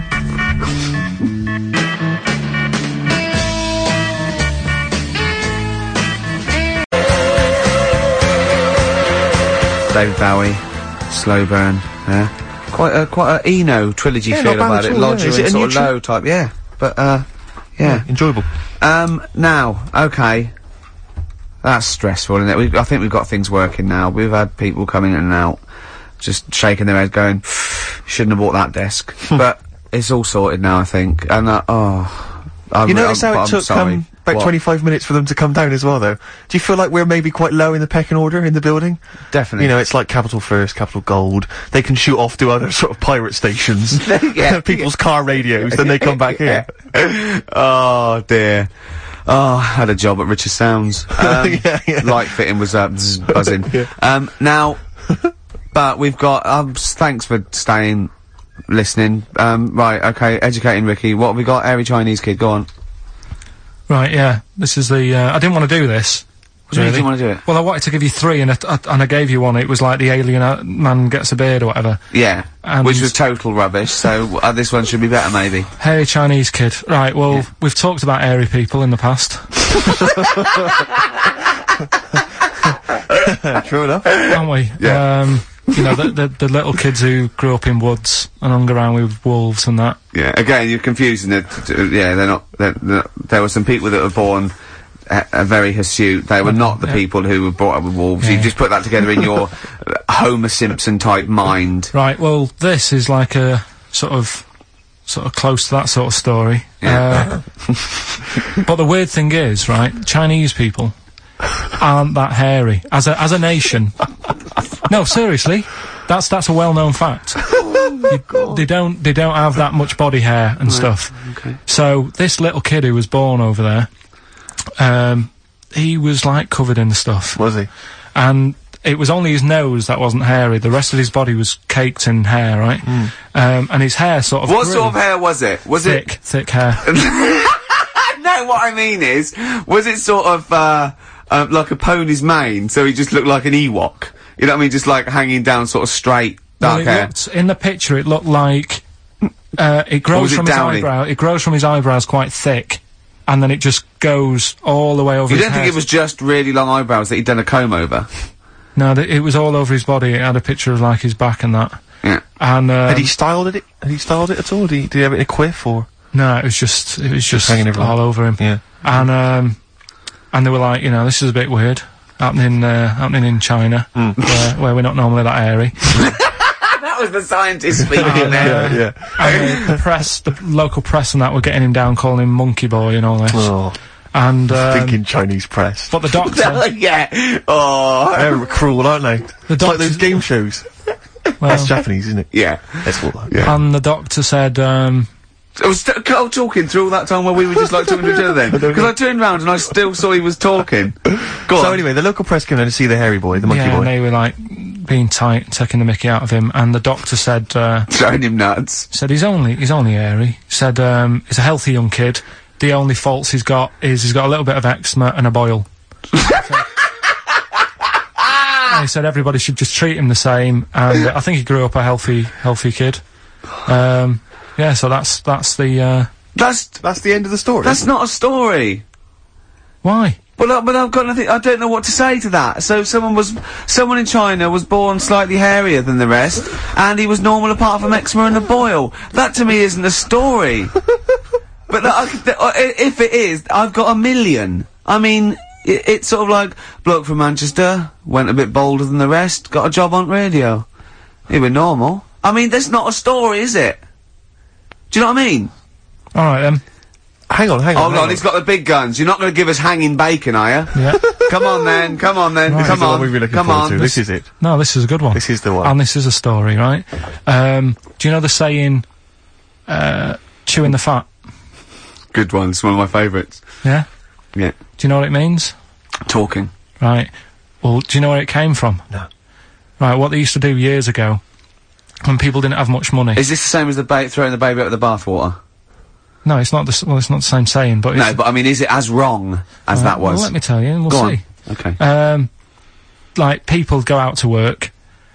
David Bowie, Slow Burn, yeah. Quite a, quite a Eno trilogy Yeah, feel not bad about at it. all, yeah. Lodger Is it and a sort new of tune? low type, yeah. But, uh, yeah. Enjoyable. Um, now, okay. That's stressful, isn't it? We've, I think we've got things working now. We've had people come in and out, just shaking their head going, shouldn't have bought that desk. But it's all sorted now, I think. And, uh, oh. I'm, You notice I'm, how it I'm took sorry. um, about What? twenty-five minutes for them to come down as well, though? Do you feel like we're maybe quite low in the pecking order in the building? Definitely. You know, it's like Capital First, Capital Gold. They can shoot off to other sort of pirate stations. Yeah, People's car radios, then they come back here. Oh dear. Oh, I had a job at Richard Sounds. Um, Yeah, yeah. Light fitting was uh, zzz, buzzing. Um, now, but we've got. Um, s- thanks for staying, listening. Um, right, okay. Educating Ricky. What have we got? Airy Chinese Kid. Go on. Right, yeah. This is the, uh, I didn't want to do this. What do you mean you didn't wanna do it? Well, I wanted to give you three, and I, I, and I gave you one. It was like the alien uh, man gets a beard or whatever. Yeah. And- Which was total rubbish. So uh, this one should be better, maybe. Hairy Chinese kid. Right, well, we've talked about hairy people in the past, True enough. haven't we? Yeah. Um, you know, the, the, the little kids who grew up in woods and hung around with wolves and that. Yeah. Again, you're confusing it. t- t- Yeah, they're not. They're, they're, there were some people that were born. Uh, uh, very hirsute. They were not the yeah. people who were brought up with wolves. Yeah. You just put that together in your Homer Simpson type mind. Right, well, this is like a sort of, sort of close to that sort of story. Yeah. Uh, but the weird thing is, right, Chinese people aren't that hairy. As a, as a nation. No, seriously. That's, that's a well-known fact. You, they don't, they don't have that much body hair and Right, stuff. okay. So, this little kid who was born over there, um, he was, like, covered in the stuff. Was he? And it was only his nose that wasn't hairy. The rest of his body was caked in hair, right? Um, and his hair sort of What grew. sort of hair was it? Was Thick, thick hair. it... No, what I mean is, was it sort of, uh, uh, like a pony's mane, so he just looked like an Ewok? You know what I mean? Just like hanging down sort of straight, Well, dark it hair. looked, in the picture, it looked like, uh, it grows was it from downy? his eyebrow, it grows from his eyebrows quite thick, and then it just goes all the way over You his don't think head. it was just really long eyebrows that he'd done a comb over? No, th it was all over his body. It had a picture of, like, his back and that. Yeah. And, um, Had he styled it? Had he styled it at all? Did he, did he have it in a quiff or? no, it was just, it was just hanging everywhere. all over him. Yeah. And, um, and they were like, you know, this is a bit weird. Happening, uh, happening in China, Hmm. where, where we're not normally that airy. That was the scientist speaking And, there. uh, Yeah. and the, the press, the local press and that were getting him down, calling him monkey boy and all this. Oh, And, um, thinking Chinese press. but the doctor, yeah. Oh. They're cruel, aren't they? the It's like doctor, those game shows. well, That's Japanese, isn't it? Yeah. That's what that. Yeah. and the doctor said, um, I was st I was talking through all that time while we were just like talking to each other then. Because I turned round and I still saw he was talking. Go on. So anyway, the local press came in to see the hairy boy, the monkey yeah, boy. and they were like, being tight, taking the mickey out of him, and the doctor said, uh, Showing him nuts. said he's only, he's only hairy. Said, um, he's a healthy young kid. The only faults he's got is he's got a little bit of eczema and a boil. So- and he said everybody should just treat him the same, and uh, I think he grew up a healthy, healthy kid. Um, yeah, so that's, that's the, uh, That's, That's the end of the story. that's not a story. why? Well, uh, but I've got nothing, I don't know what to say to that. So someone was, someone in China was born slightly hairier than the rest, and he was normal apart from eczema and a boil. That to me isn't a story. But that, I could- th- uh, i- if it is, I've got a million. I mean, i it's sort of like, bloke from Manchester, went a bit bolder than the rest, got a job on radio. He was normal. I mean, that's not a story, is it? Do you know what I mean? Alright then. Hang on, hang on. Hold hang on, he's got the big guns. You're not going to give us hanging bacon, are you? Yeah. Come on then, come on then, Right. This is come the one on, we've been looking come forward on. to. This is it. No, this is a good one. This is the one. And this is a story, right? Um, do you know the saying, uh, chewing the fat? Good one, it's one of my favourites. Yeah? Yeah. Do you know what it means? Talking. Right. Well, do you know where it came from? No. Right, what they used to do years ago, when people didn't have much money. Is this the same as the ba- throwing the baby out of the bathwater? No, it's not the, s- well, it's not the same saying, but it's... No, but I mean, is it as wrong as Right, that was? Well, let me tell you, and we'll Go see. on. Okay. Um, like, people go out to work,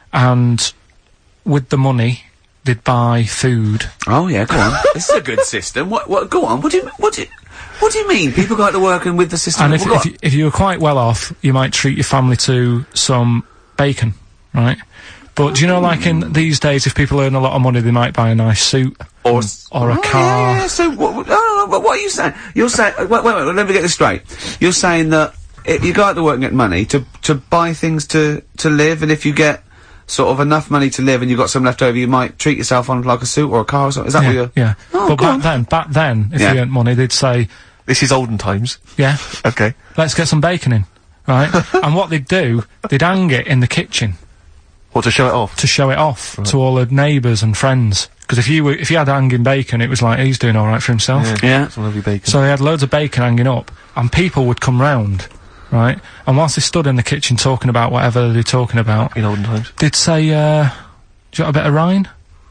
and with the money, they'd buy food. Oh yeah, go on. This is a good system. What? What? Go on. What do you? What do? You, what do you mean? People go out to work and with the system. And if, well, go if, on. you, if you were quite well off, you might treat your family to some bacon, right? But do you know, like in these days, if people earn a lot of money, they might buy a nice suit or s- or a oh, car. Yeah, yeah. So what? what- No, no, no. But what are you saying? You're saying. Wait, wait, wait. Let me get this straight. You're saying that i you go out to work and get money to to buy things to to live, and if you get sort of enough money to live and you've got some left over, you might treat yourself on like a suit or a car or something. Is that Yeah, what you're? yeah. Oh, but go back on. then, back then, if Yeah. you earned money, they'd say, This is olden times. yeah, Okay. let's get some bacon in, right? And what they'd do, they'd hang it in the kitchen What, to show it off? to show it off to all the neighbours and friends. Because if you were, if you had hanging bacon, it was like, he's doing alright for himself. Yeah. Some lovely bacon. So they had loads of bacon hanging up, and people would come round, right? And whilst they stood in the kitchen talking about whatever they're talking about, in olden times. they'd say, uh, do you want a bit of rind?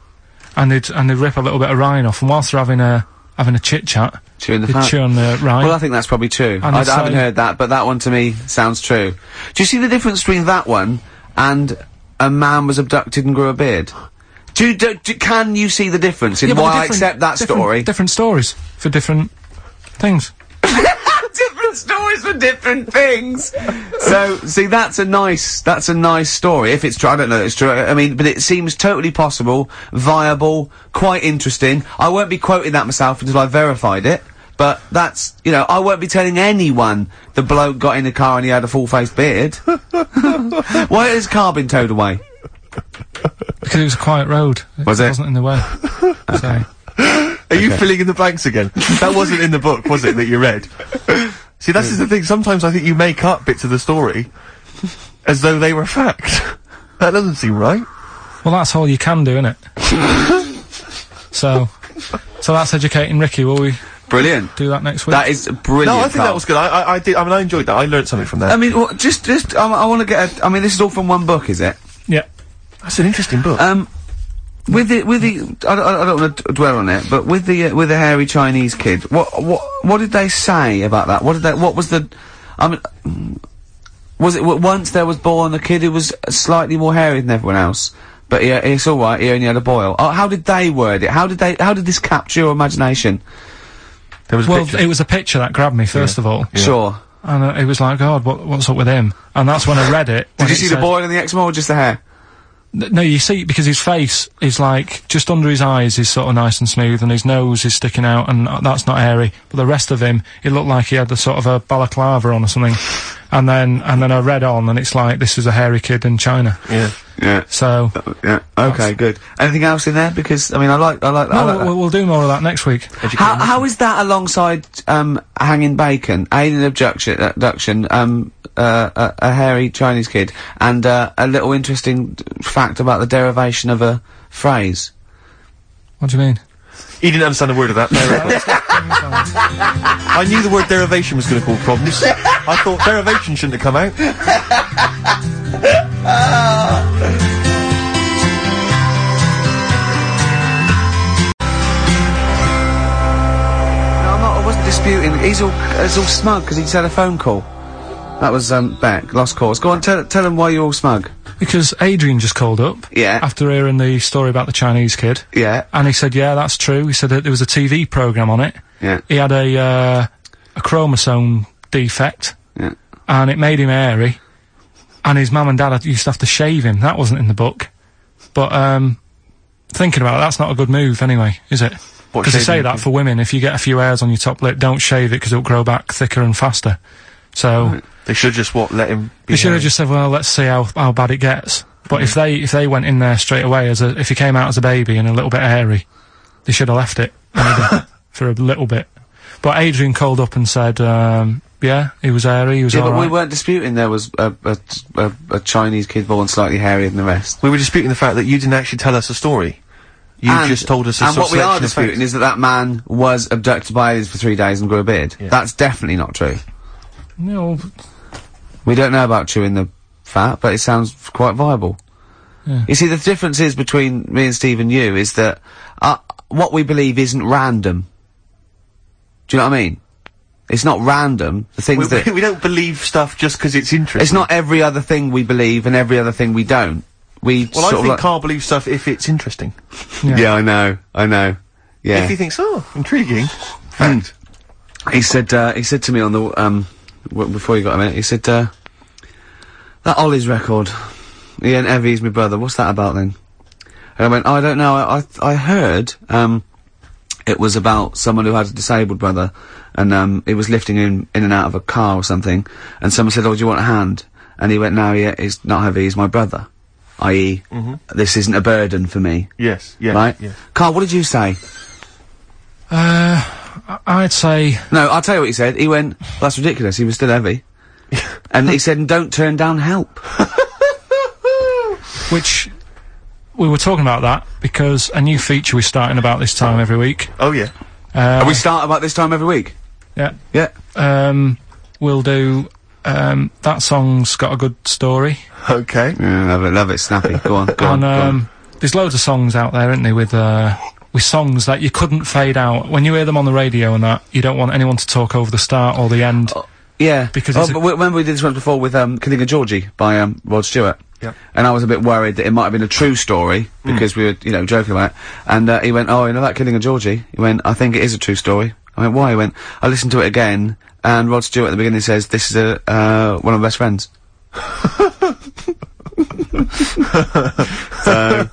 And they'd, and they'd rip a little bit of rind off, and whilst they're having a, having a chit-chat, Chewing the they'd fat. chew on the rind. Well, I think that's probably true. And I, it's I haven't like- heard that, but that one to me sounds true. Do you see the difference between that one and a man was abducted and grew a beard? Do, you- do, do can you see the difference in Yeah, but why I different- accept that different- story? Different stories for different things. different stories for different things. So, see, that's a nice, that's a nice story. If it's true, I don't know if it's true. I mean, but it seems totally possible, viable, quite interesting. I won't be quoting that myself until I verified it. But that's, you know, I won't be telling anyone the bloke got in the car and he had a full-faced beard. Why has his car been towed away? Because it was a quiet road. Was it? wasn't in the way. So. Are you filling in the blanks again? That wasn't in the book, was it, that you read? See, that's just the thing. Sometimes I think you make up bits of the story as though they were fact. That doesn't seem right. Well, that's all you can do, innit? so, so that's educating Ricky. Will we Brilliant. do that next week? That is brilliant. No, I think Carl. that was good. I, I, I did. I mean, I enjoyed that. I learned something from that. I mean, well, just, just, um, I want to get a, I mean, this is all from one book, is it? yeah. That's an interesting book. Um, with the, with the, I, don't- I don't want to dwell on it, but with the, uh, with the hairy Chinese kid, what, what, what did they say about that? What did they, what was the, I mean, was it, w once there was born a kid who was slightly more hairy than everyone else, but he, it's alright, he only had a boil. Oh, how did they word it? How did they, how did this capture your imagination? there was a Well, picture. it was a picture that grabbed me, first of all. Sure. And uh, it was like, God, what, what's up with him? And that's when I read it. Did when you it see said- the boil and the eczema or just the hair? N- No, you see, because his face is like, just under his eyes is sort of nice and smooth, and his nose is sticking out, and uh, that's not hairy. But the rest of him, it looked like he had a sort of a balaclava on or something. And then, and then I read on, and it's like, this is a hairy kid in China. Yeah. Yeah. So, Yeah. Okay, good. Anything else in there? Because, I mean, I like, I like, I no, like that. we'll, we'll do more of that next week. How, how is that alongside um, hanging bacon, alien abduction, abduction um, uh, a, a hairy Chinese kid, and uh, a little interesting fact about the derivation of a phrase? What do you mean? He didn't understand a word of that. I knew the word derivation was going to cause problems. I thought derivation shouldn't have come out. No, I'm not. I wasn't disputing. He's all, he's all smug because he just had a phone call. That was um, Beck. Lost cause. Go on, tell tell him why you're all smug. Because Adrian just called up. Yeah. After hearing the story about the Chinese kid. Yeah. And he said, yeah, that's true. He said that there was a T V programme on it. Yeah. He had a, uh, a chromosome defect. Yeah. And it made him hairy. And his mum and dad had, used to have to shave him. That wasn't in the book. But, um, thinking about it, that's not a good move anyway, is it? What, Because they shaving say your that kid? for women, if you get a few hairs on your top lip, don't shave it because it'll grow back thicker and faster. So, They should just, what, let him be they should hairy. have just said, well, let's see how, how bad it gets. But if they, if they went in there straight away as a, if he came out as a baby and a little bit hairy, they should have left it, maybe, for a little bit. But Adrian called up and said, um, yeah, he was hairy, he was Yeah, but we alright. weren't disputing there was a, a, a, a Chinese kid born slightly hairier than the rest. We were disputing the fact that you didn't actually tell us a story. You And- just told us a And sort what of we are selection of facts. disputing is that that man was abducted by aliens for three days and grew a beard. Yeah. That's definitely not true. No, We don't know about chewing the fat, but it sounds quite viable. Yeah. You see, the difference is between me and Steve and you is that uh, what we believe isn't random. Do you know what I mean? It's not random. The things We, that we don't believe stuff just because it's interesting. it's not every other thing we believe and every other thing we don't. We Well, I sort of think like- Carl believes stuff if it's interesting. yeah. Yeah, I know, I know. Yeah. If he thinks, oh, intriguing. Fact. He said, uh, he said to me on the, um, w before you got a minute, he said, uh, that Ollie's record, he and Evie's my brother, what's that about then? And I went, oh, I don't know, I, I, I heard, um, it was about someone who had a disabled brother, and, um, he was lifting him in and out of a car or something, and someone said, oh, do you want a hand? And he went, no, yeah, he's not heavy, he's my brother. that is, this isn't a burden for me. Yes, yes, Right? yes. Carl, what did you say? Uh, I- I'd say, No, I'll tell you what he said. He went, well, that's ridiculous. He was still heavy. And he said, don't turn down help. which, we were talking about that, because a new feature we're starting about this time every week. Oh, yeah. Uh, we start about this time every week. yeah. Yeah. Um, we'll do, um, that song's got a good story. Okay. Yeah, love it, love it. Snappy. Go on, go on. And, go on. um, there's loads of songs out there, isn't there, with, uh, with songs that you couldn't fade out. When you hear them on the radio and that, you don't want anyone to talk over the start or the end. Yeah. because oh, it's a- but we- remember we did this one before with, um, Killing a Georgie by, um, Rod Stewart. Yeah. And I was a bit worried that it might have been a true story, because we were, you know, joking about it. And, uh, he went, oh, you know that Killing a Georgie? He went, I think it is a true story. I went, why? He went, I listened to it again, and Rod Stewart at the beginning says, this is a, uh, one of my best friends. So...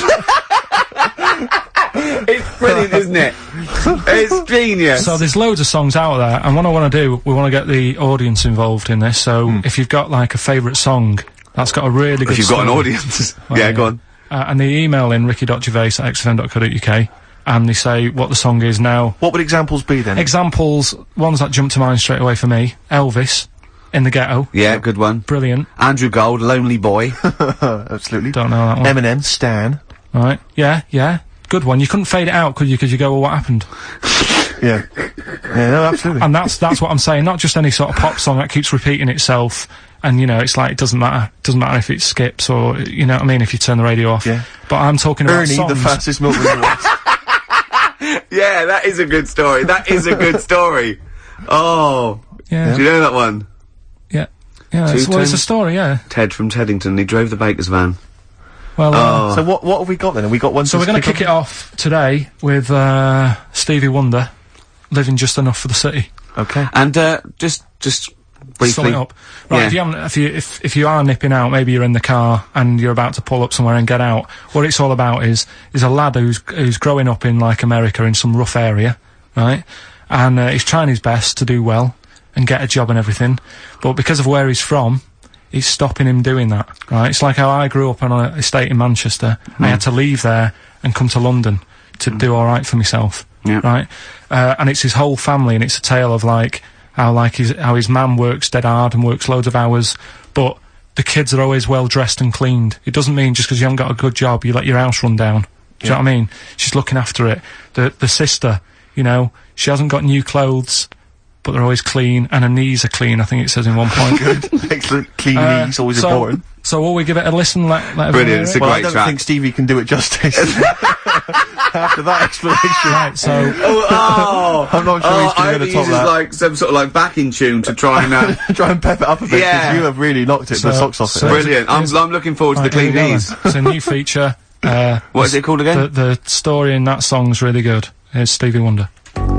It's brilliant, isn't it? It's genius. So there's loads of songs out there, and what I want to do, we want to get the audience involved in this, so if you've got like a favourite song That's got a really good If you've got an story. audience. Well, yeah, go on. Uh, and they email in ricky dot gervais at x f m dot co dot u k and they say what the song is now. What would examples be then? Examples, ones that jump to mind straight away for me. Elvis, In the Ghetto. Yeah, good one. Brilliant. Andrew Gold, Lonely Boy. Absolutely. Don't know that one. Eminem, Stan. Right. Yeah, yeah. Good one. You couldn't fade it out, could you? Because you go, well, what happened? Yeah. Yeah, no, absolutely. And that's that's what I'm saying. Not just any sort of pop song that keeps repeating itself. And, you know, it's like, it doesn't matter. It doesn't matter if it skips or, you know what I mean, if you turn the radio off. Yeah. But I'm talking about Ernie, songs. the fastest milkman in the world. Yeah, that is a good story. That is a good story. Oh. Yeah. Do you know that one? Yeah. Yeah, it's, well, it's a Two-tone. story, yeah. Ted from Teddington, he drove the baker's van. Well, uh, Oh. So what what have we got then? Have we got one? so we're going to kick it off today with, uh, Stevie Wonder, Living Just Enough for the City. Okay. And, uh, just, just Sum briefly. it up. Right, Yeah. if you haven't, if you, if, if you are nipping out, maybe you're in the car and you're about to pull up somewhere and get out, what it's all about is, is a lad who's, who's growing up in, like, America in some rough area, right? And, uh, he's trying his best to do well and get a job and everything, but because of where he's from, it's stopping him doing that, right? It's like how I grew up on an estate in Manchester. Hmm. I had to leave there and come to London to do alright for myself, Yeah. right? Uh, and it's his whole family, and it's a tale of, like, how, like, his, how his mum works dead hard and works loads of hours, but the kids are always well dressed and cleaned. It doesn't mean just because you haven't got a good job, you let your house run down. Do you know what I mean? She's looking after it. The, the sister, you know, she hasn't got new clothes, but they're always clean, and her knees are clean, I think it says in one point. Good. Excellent. Clean Uh, knees, always so, important. So will we give it a listen, let, let everyone Brilliant, hear it's it? a Well, I great don't track. think Stevie can do it justice. After that explanation. Right, so, Oh, oh. I'm not sure oh, he's I going hope to he top uses, that. like, some sort of, like, backing tune to try and, uh, Try and pep it up a bit, because Yeah. you have really knocked it So- the socks off it. so- brilliant. I'm, I'm looking forward to right, the here clean we go knees. then. It's a new feature. Uh, What is it called again? the, the story in that song's really good. Here's Stevie Wonder.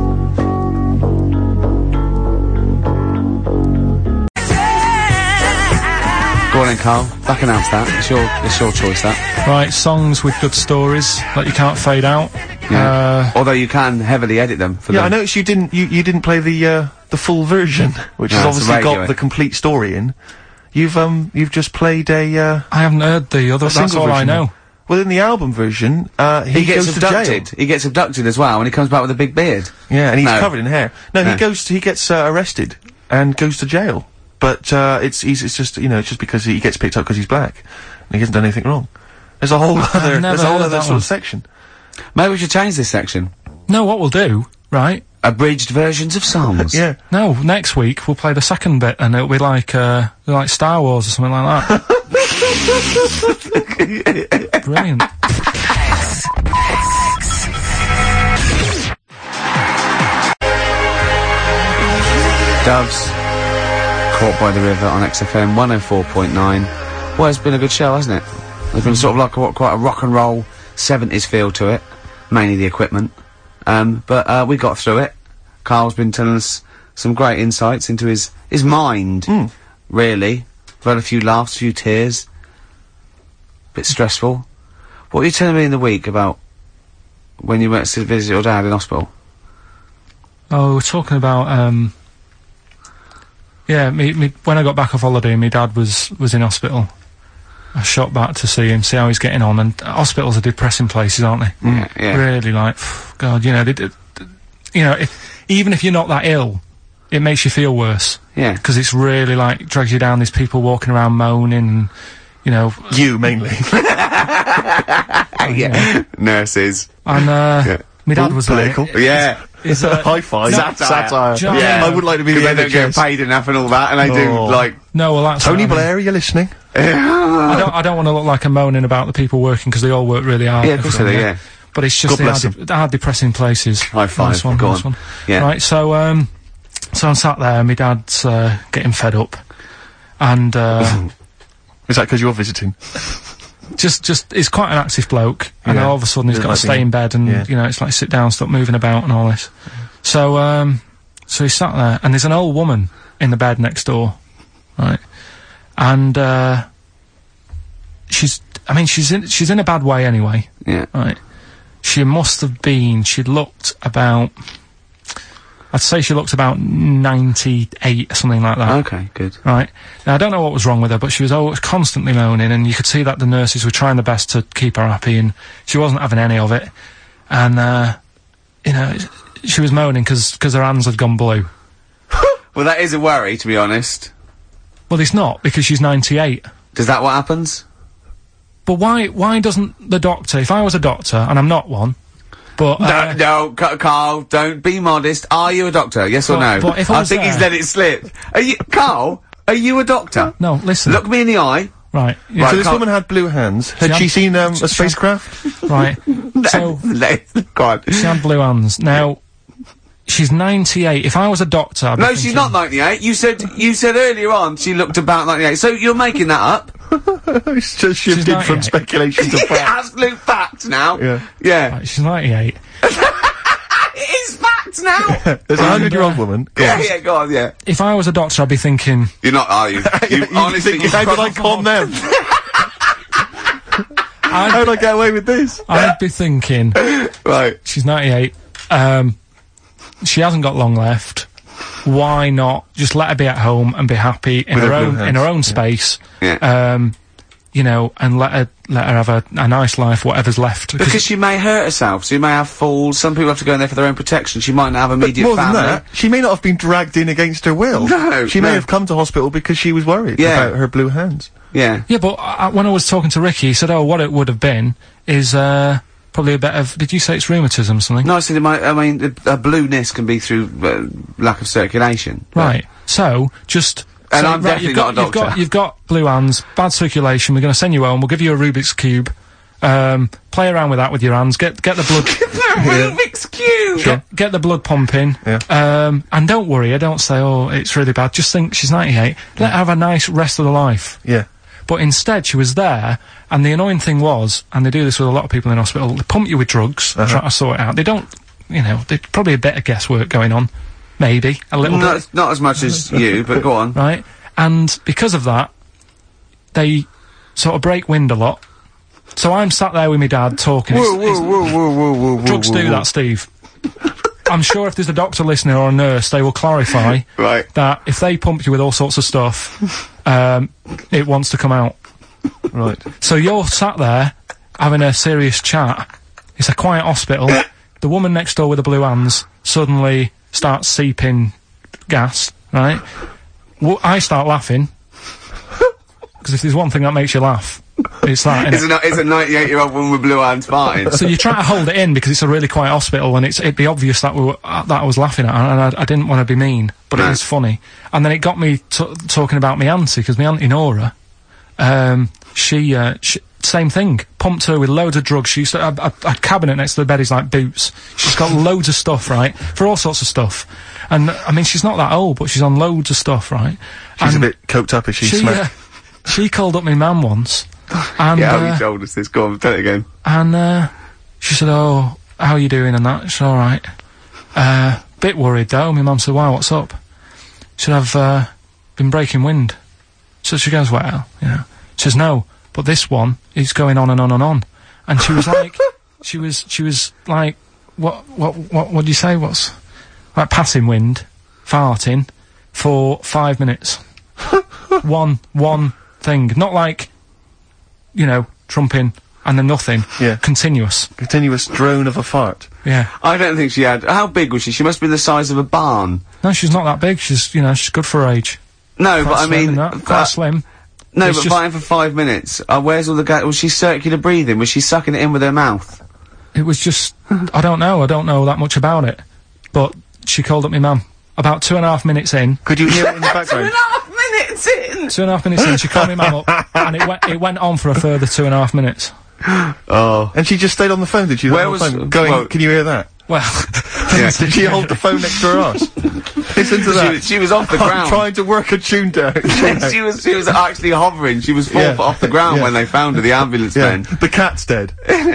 Go on then, Carl. Back announce that. It's your, it's your choice, that. Right, songs with good stories that you can't fade out. Yeah. Uh, Although you can heavily edit them for Yeah, I them. noticed you didn't, you, you didn't play the, uh, the full version, which No, has it's the obviously radio, got eh? the complete story in. You've, um, you've just played a, uh, I haven't heard the other, that's single all I version. know. well, in the album version, uh, he, He gets goes abducted. to jail. He gets abducted as well, and he comes back with a big beard. Yeah, and he's No. covered in hair. No, No. he goes, he gets, uh, arrested and goes to jail. But, uh, it's, he's, it's just, you know, it's just because he gets picked up because he's black. And he hasn't done anything wrong. There's a whole other, never there's a whole heard other that sort one. of section. Maybe we should change this section. No, what we'll do, right? Abridged versions of songs. Yeah. No, next week we'll play the second bit, and it'll be like, uh, like Star Wars or something like that. Brilliant. Doves. Caught by the River on X F M one oh four point nine. Well, it's been a good show, hasn't it? There's been sort of like a, quite a rock and roll seventies feel to it. Mainly the equipment. Um, but, uh, we got through it. Carl's been telling us some great insights into his, his mind. Mm. Really. We've had a few laughs, a few tears. Bit stressful. What were you telling me in the week about when you went to visit your dad in hospital? Oh, we're talking about, um... yeah, me, me, when I got back off holiday, my dad was, was in hospital. I shot back to see him, see how he's getting on, and uh, hospitals are depressing places, aren't they? Yeah, yeah. Really, like, God, you know, they, they, you know, if, even if you're not that ill, it makes you feel worse. Yeah. Because it's really, like, drags you down, there's people walking around moaning, and, you know... You, mainly. yeah. Nurses. And, uh, Yeah. my dad was there. Political. Yeah. Is, uh, High five. Satire. Satire. Do you know what I Yeah. mean? I would like to be Because the they don't get N H S. paid enough and all that, and they do, Oh. like... No, well, that's Tony what I mean. Blair, are you listening? I don't, I don't want to look like I'm moaning about the people working, because they all work really hard. Yeah, of course they do, yeah. But it's just God they are, bless de- they are depressing places. High five. Nice one, Go nice on. one. Yeah. Right, so, um, so I'm sat there, my dad's, uh, getting fed up. And, uh, Is that because you're visiting? just, just, he's quite an active bloke. And Yeah. all of a sudden he's Doesn't got like to stay being- in bed and, yeah. you know, it's like sit down, stop moving about and all this. So, um, so he's sat there, and there's an old woman in the bed next door. Right? And, uh, she's, I mean, she's in, she's in a bad way anyway. Yeah. Right. She must have been, she'd looked about, I'd say she looked about ninety-eight or something like that. Okay, good. Right. Now, I don't know what was wrong with her, but she was always constantly moaning, and you could see that the nurses were trying their best to keep her happy, and she wasn't having any of it. And, uh, you know, she was moaning because her hands had gone blue. Well, that is a worry, to be honest. Well, it's not, because she's ninety-eight. Is that what happens? But why, why doesn't the doctor, if I was a doctor, and I'm not one, but, uh, No, no, Ca- Carl, don't be modest. Are you a doctor? Yes or But- no? but if I I was think he's there- let it slip. Are you, Carl? Are you a doctor? no, listen. Look me in the eye. Right. Yeah, Right. So this Carl- woman had blue hands. Had She she had- seen um, she- a spacecraft? right. So, Let it- Go on. she had blue hands. Now, she's ninety-eight. If I was a doctor, I'd be No, she's thinking- not ninety-eight. You said you said earlier on she looked about ninety-eight. So you're making that up. It's just shifted from ninety-eight. speculation to fact. Absolute fact now. Yeah. Yeah. Right, she's ninety-eight. It is fact now. There's a hundred-year-old woman. Go yeah, on. yeah, go on, yeah. If I was a doctor, I'd be thinking, You're not, are you? You You honestly, think, you how did I con them? How did I get away with this? I'd be thinking, right. she's ninety-eight, um, she hasn't got long left. Why not just let her be at home and be happy in With her her blue own, in hands, her own yeah. space, Yeah. um, you know, and let her, let her have a, a nice life, whatever's left. Because she may hurt herself, so she may have falls. Some people have to go in there for their own protection. She might not have immediate More family. than that, she may not have been dragged in against her will. No, She may no. have come to hospital because she was worried Yeah. about her blue hands. Yeah. Yeah, but uh, when I was talking to Ricky, he said, oh, what it would have been is, uh, probably a bit of, did you say it's rheumatism or something? No, I said it might, I mean, a, a blueness can be through uh, lack of circulation. but- Right. So, just... And say, I'm right, definitely you've got, not a You've got, doctor. you've got blue hands, bad circulation, we're gonna send you home, we'll give you a Rubik's Cube, um, play around with that with your hands, get, get the blood... Rubik's Cube! Get, get the blood pumping, Yeah. um, and don't worry, I don't say, oh, it's really bad, just think she's ninety-eight, let her have a nice rest of the life. Yeah. But instead, she was there, and the annoying thing was, and they do this with a lot of people in hospital, they pump you with drugs, Uh-huh. try to sort it out, they don't, you know, there's probably a bit of guesswork going on, maybe, a little bit. Not, not as much as you, but go on. Right? And because of that, they sort of break wind a lot. So I'm sat there with my dad talking. It's- it's- whoa, whoa, whoa, whoa, drugs do that, Steve. I'm sure if there's a doctor listening or a nurse, they will clarify Right. that if they pump you with all sorts of stuff, um, it wants to come out. Right. So you're sat there having a serious chat. It's a quiet hospital. The woman next door with the blue hands suddenly starts seeping gas, right? Well, I start laughing. Because if there's one thing that makes you laugh, it's that, It's innit? a, it's a ninety-eight-year-old woman with blue hands farting. So you try to hold it in because it's a really quiet hospital, and it's it'd be obvious that we were, uh, that I was laughing at, and I, I didn't want to be mean, but No. it was funny. And then it got me t talking about my auntie, because my auntie Nora, um, she, uh, she, same thing, pumped her with loads of drugs. She used to have a, a cabinet next to the bed is like Boots. She's got loads of stuff, right, for all sorts of stuff. And I mean, she's not that old, but she's on loads of stuff, right? She's and a bit coked up, is she? she, Smack. uh, she called up my mum once, and Yeah, uh, you told us this. Go on, tell it again. and uh, she said, "Oh, how are you doing?" And that. She's all right. Uh, bit worried though. My mum said, "Why? What's up?" She said, "I've uh, been breaking wind." So she goes, "Well, you know." She says, "No, but this one is going on and on and on." And she was like, she was, she was like, "What? What? What? What do you say? What's like passing wind, farting for five minutes? one, one thing, not like, you know, trumping." And then nothing. Yeah. Continuous. Continuous drone of a fart. Yeah. I don't think she had. How big was she? She must have been the size of a barn. No, she's not that big. She's, you know, she's good for her age. No, Quite but I slim mean, and that. Quite uh, slim. no, it's but just- fighting for five minutes. Uh, where's all the gas? Was she circular breathing? Was she sucking it in with her mouth? It was just, I don't know. I don't know that much about it. But she called up my mum. About two and a half minutes in, Could you hear it in the Two and background? a half minutes in. two and a half minutes in, she called my mum up, and it went, it went on for a further two and a half minutes. Oh, And she just stayed on the phone, did she? Where The was- whole time, going, well- can you hear that? Well, yeah. Did she hold the phone next to her arse? Listen to She, that. was- she was off the I'm ground. trying to work a tune down. tune out. she was she was actually hovering. She was four Yeah. foot off the ground Yeah. when they found her. The ambulance Yeah, men. the cat's dead.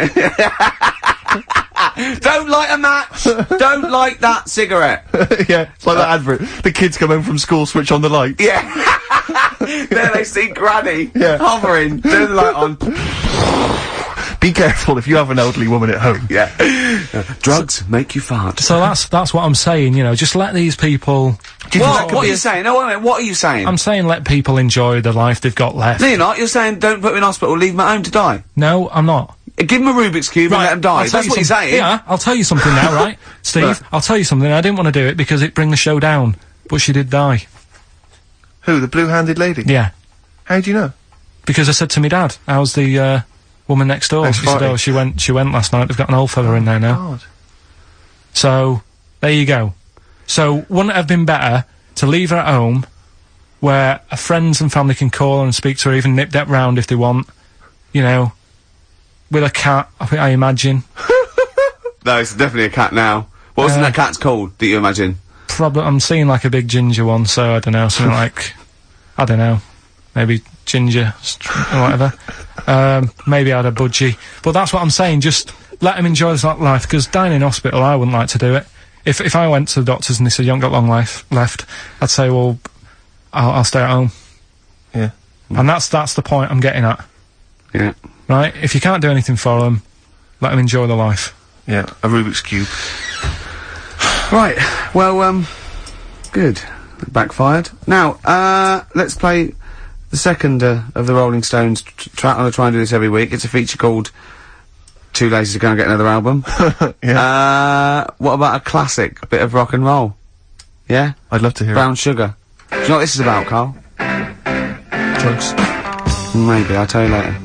Don't light a match. Don't light that cigarette. Yeah, it's like that advert. The kids come home from school, switch on the light. Yeah. There they see Granny Yeah. hovering. Turn the light on. Be careful if you have an elderly woman at home. Yeah. Drugs make you fart. So that's that's what I'm saying. You know, just let these people. Do you think that What, could what be are a- you saying? No, wait a minute, what are you saying? I'm saying let people enjoy the life they've got left. no, you're not. You're saying don't put them in hospital, leave them at home to die. No, I'm not. Uh, Give them a Rubik's Cube and let them die. I'll tell That's what you're some- saying. Yeah, I'll tell you something now, right? Steve, Right. I'll tell you something. I didn't want to do it because it'd bring the show down. But she did die. Who, the blue-handed lady? Yeah. How do you know? Because I said to my dad, how's the, uh, woman next door? Next She said, party. oh, she went, she went last night. They've got an old fella in there now. God. So, there you go. So, wouldn't it have been better to leave her at home, where her friends and family can call her and speak to her, even nip that round if they want, you know, with a cat, I think I imagine. No, it's definitely a cat now. What was Uh, that cat's called, do you imagine? Probably, I'm seeing like a big ginger one, so I don't know, something like, I don't know, maybe ginger, st- or whatever. Um, maybe I had a budgie. But that's what I'm saying, just let them enjoy this life, because dying in hospital, I wouldn't like to do it. If if I went to the doctors and they said, you haven't got long life left, I'd say, well, I'll, I'll stay at home. Yeah. And that's, that's the point I'm getting at, Yeah. right? If you can't do anything for them, let them enjoy their life. Yeah, a Rubik's Cube. Right, well, um, good. Backfired. Now, uh, let's play the second uh, of the Rolling Stones. T- try, I'm gonna try and do this every week. It's a feature called Too Lazy to Go and Get Another Album. Yeah. Uh, what about a classic bit of rock and roll? Yeah? I'd love to hear Brown Sugar. Do you know what this is about, Carl? Drugs. Maybe, I'll tell you later.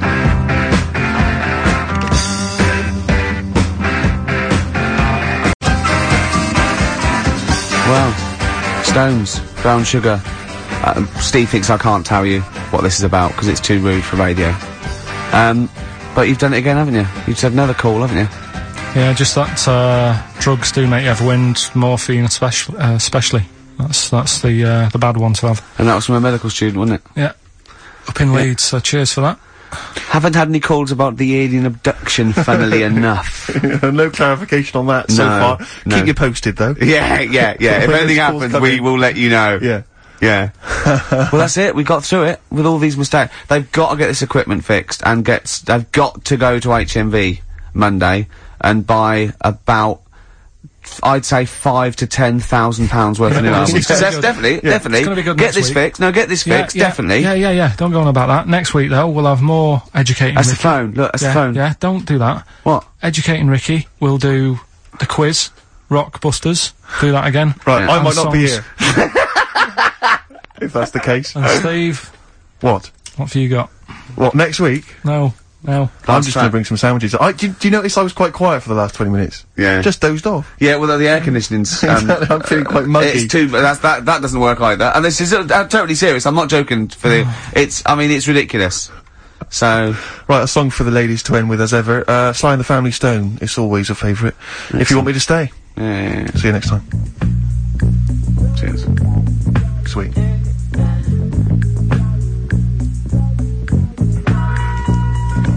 Well, Stones, Brown Sugar. Uh, Steve thinks I can't tell you what this is about because it's too rude for radio. Um, but you've done it again, haven't you? You've had another call, haven't you? Yeah, just that, uh, drugs do make you have wind, morphine especially, uh, especially. That's, that's the, uh, the bad one to have. And that was from a medical student, wasn't it? Yeah. Up in Leeds, so cheers for that. Haven't had any calls about the alien abduction, funnily enough. it. No clarification on that so No, far. no. Keep you posted, though. Yeah, yeah, yeah. If When anything this call's happens, coming. we will let you know. Yeah. Yeah. Well, that's it. We got through it with all these mistakes. They've got to get this equipment fixed and get. s- They've got to go to H M V Monday and buy about. f- I'd say five to ten thousand pounds worth of new Yeah, albums. it's gonna That's be good. definitely, Yeah, definitely. it's gonna be good get next this week. fixed. No, get this Yeah, fixed. yeah, Definitely. Yeah, yeah, yeah. Don't go on about that. Next week, though, we'll have more educating That's the Ricky. phone. Look, that's yeah, the phone. Yeah, don't do that. What? Educating Ricky. We'll do the quiz. Rock Busters. Do that again. Right, Yeah. I And might not be songs. here. If that's the case. And Steve, What? what have you got? What, next week? No, no. I'm Last just gonna track. bring some sandwiches. I, do, do you notice I was quite quiet for the last twenty minutes? Yeah. Just dozed off. Yeah. Well, the air conditioning's. Um, I'm feeling quite muggy. It's too. That's that. That doesn't work either. And this is uh, uh, totally serious. I'm not joking. For the. It's. I mean, it's ridiculous. So. Right, a song for the ladies to end with as ever. Uh, Sly and the Family Stone. It's always a favourite. If you want me to stay. Yeah. yeah, See you next time. yeah. Cheers. Sweet.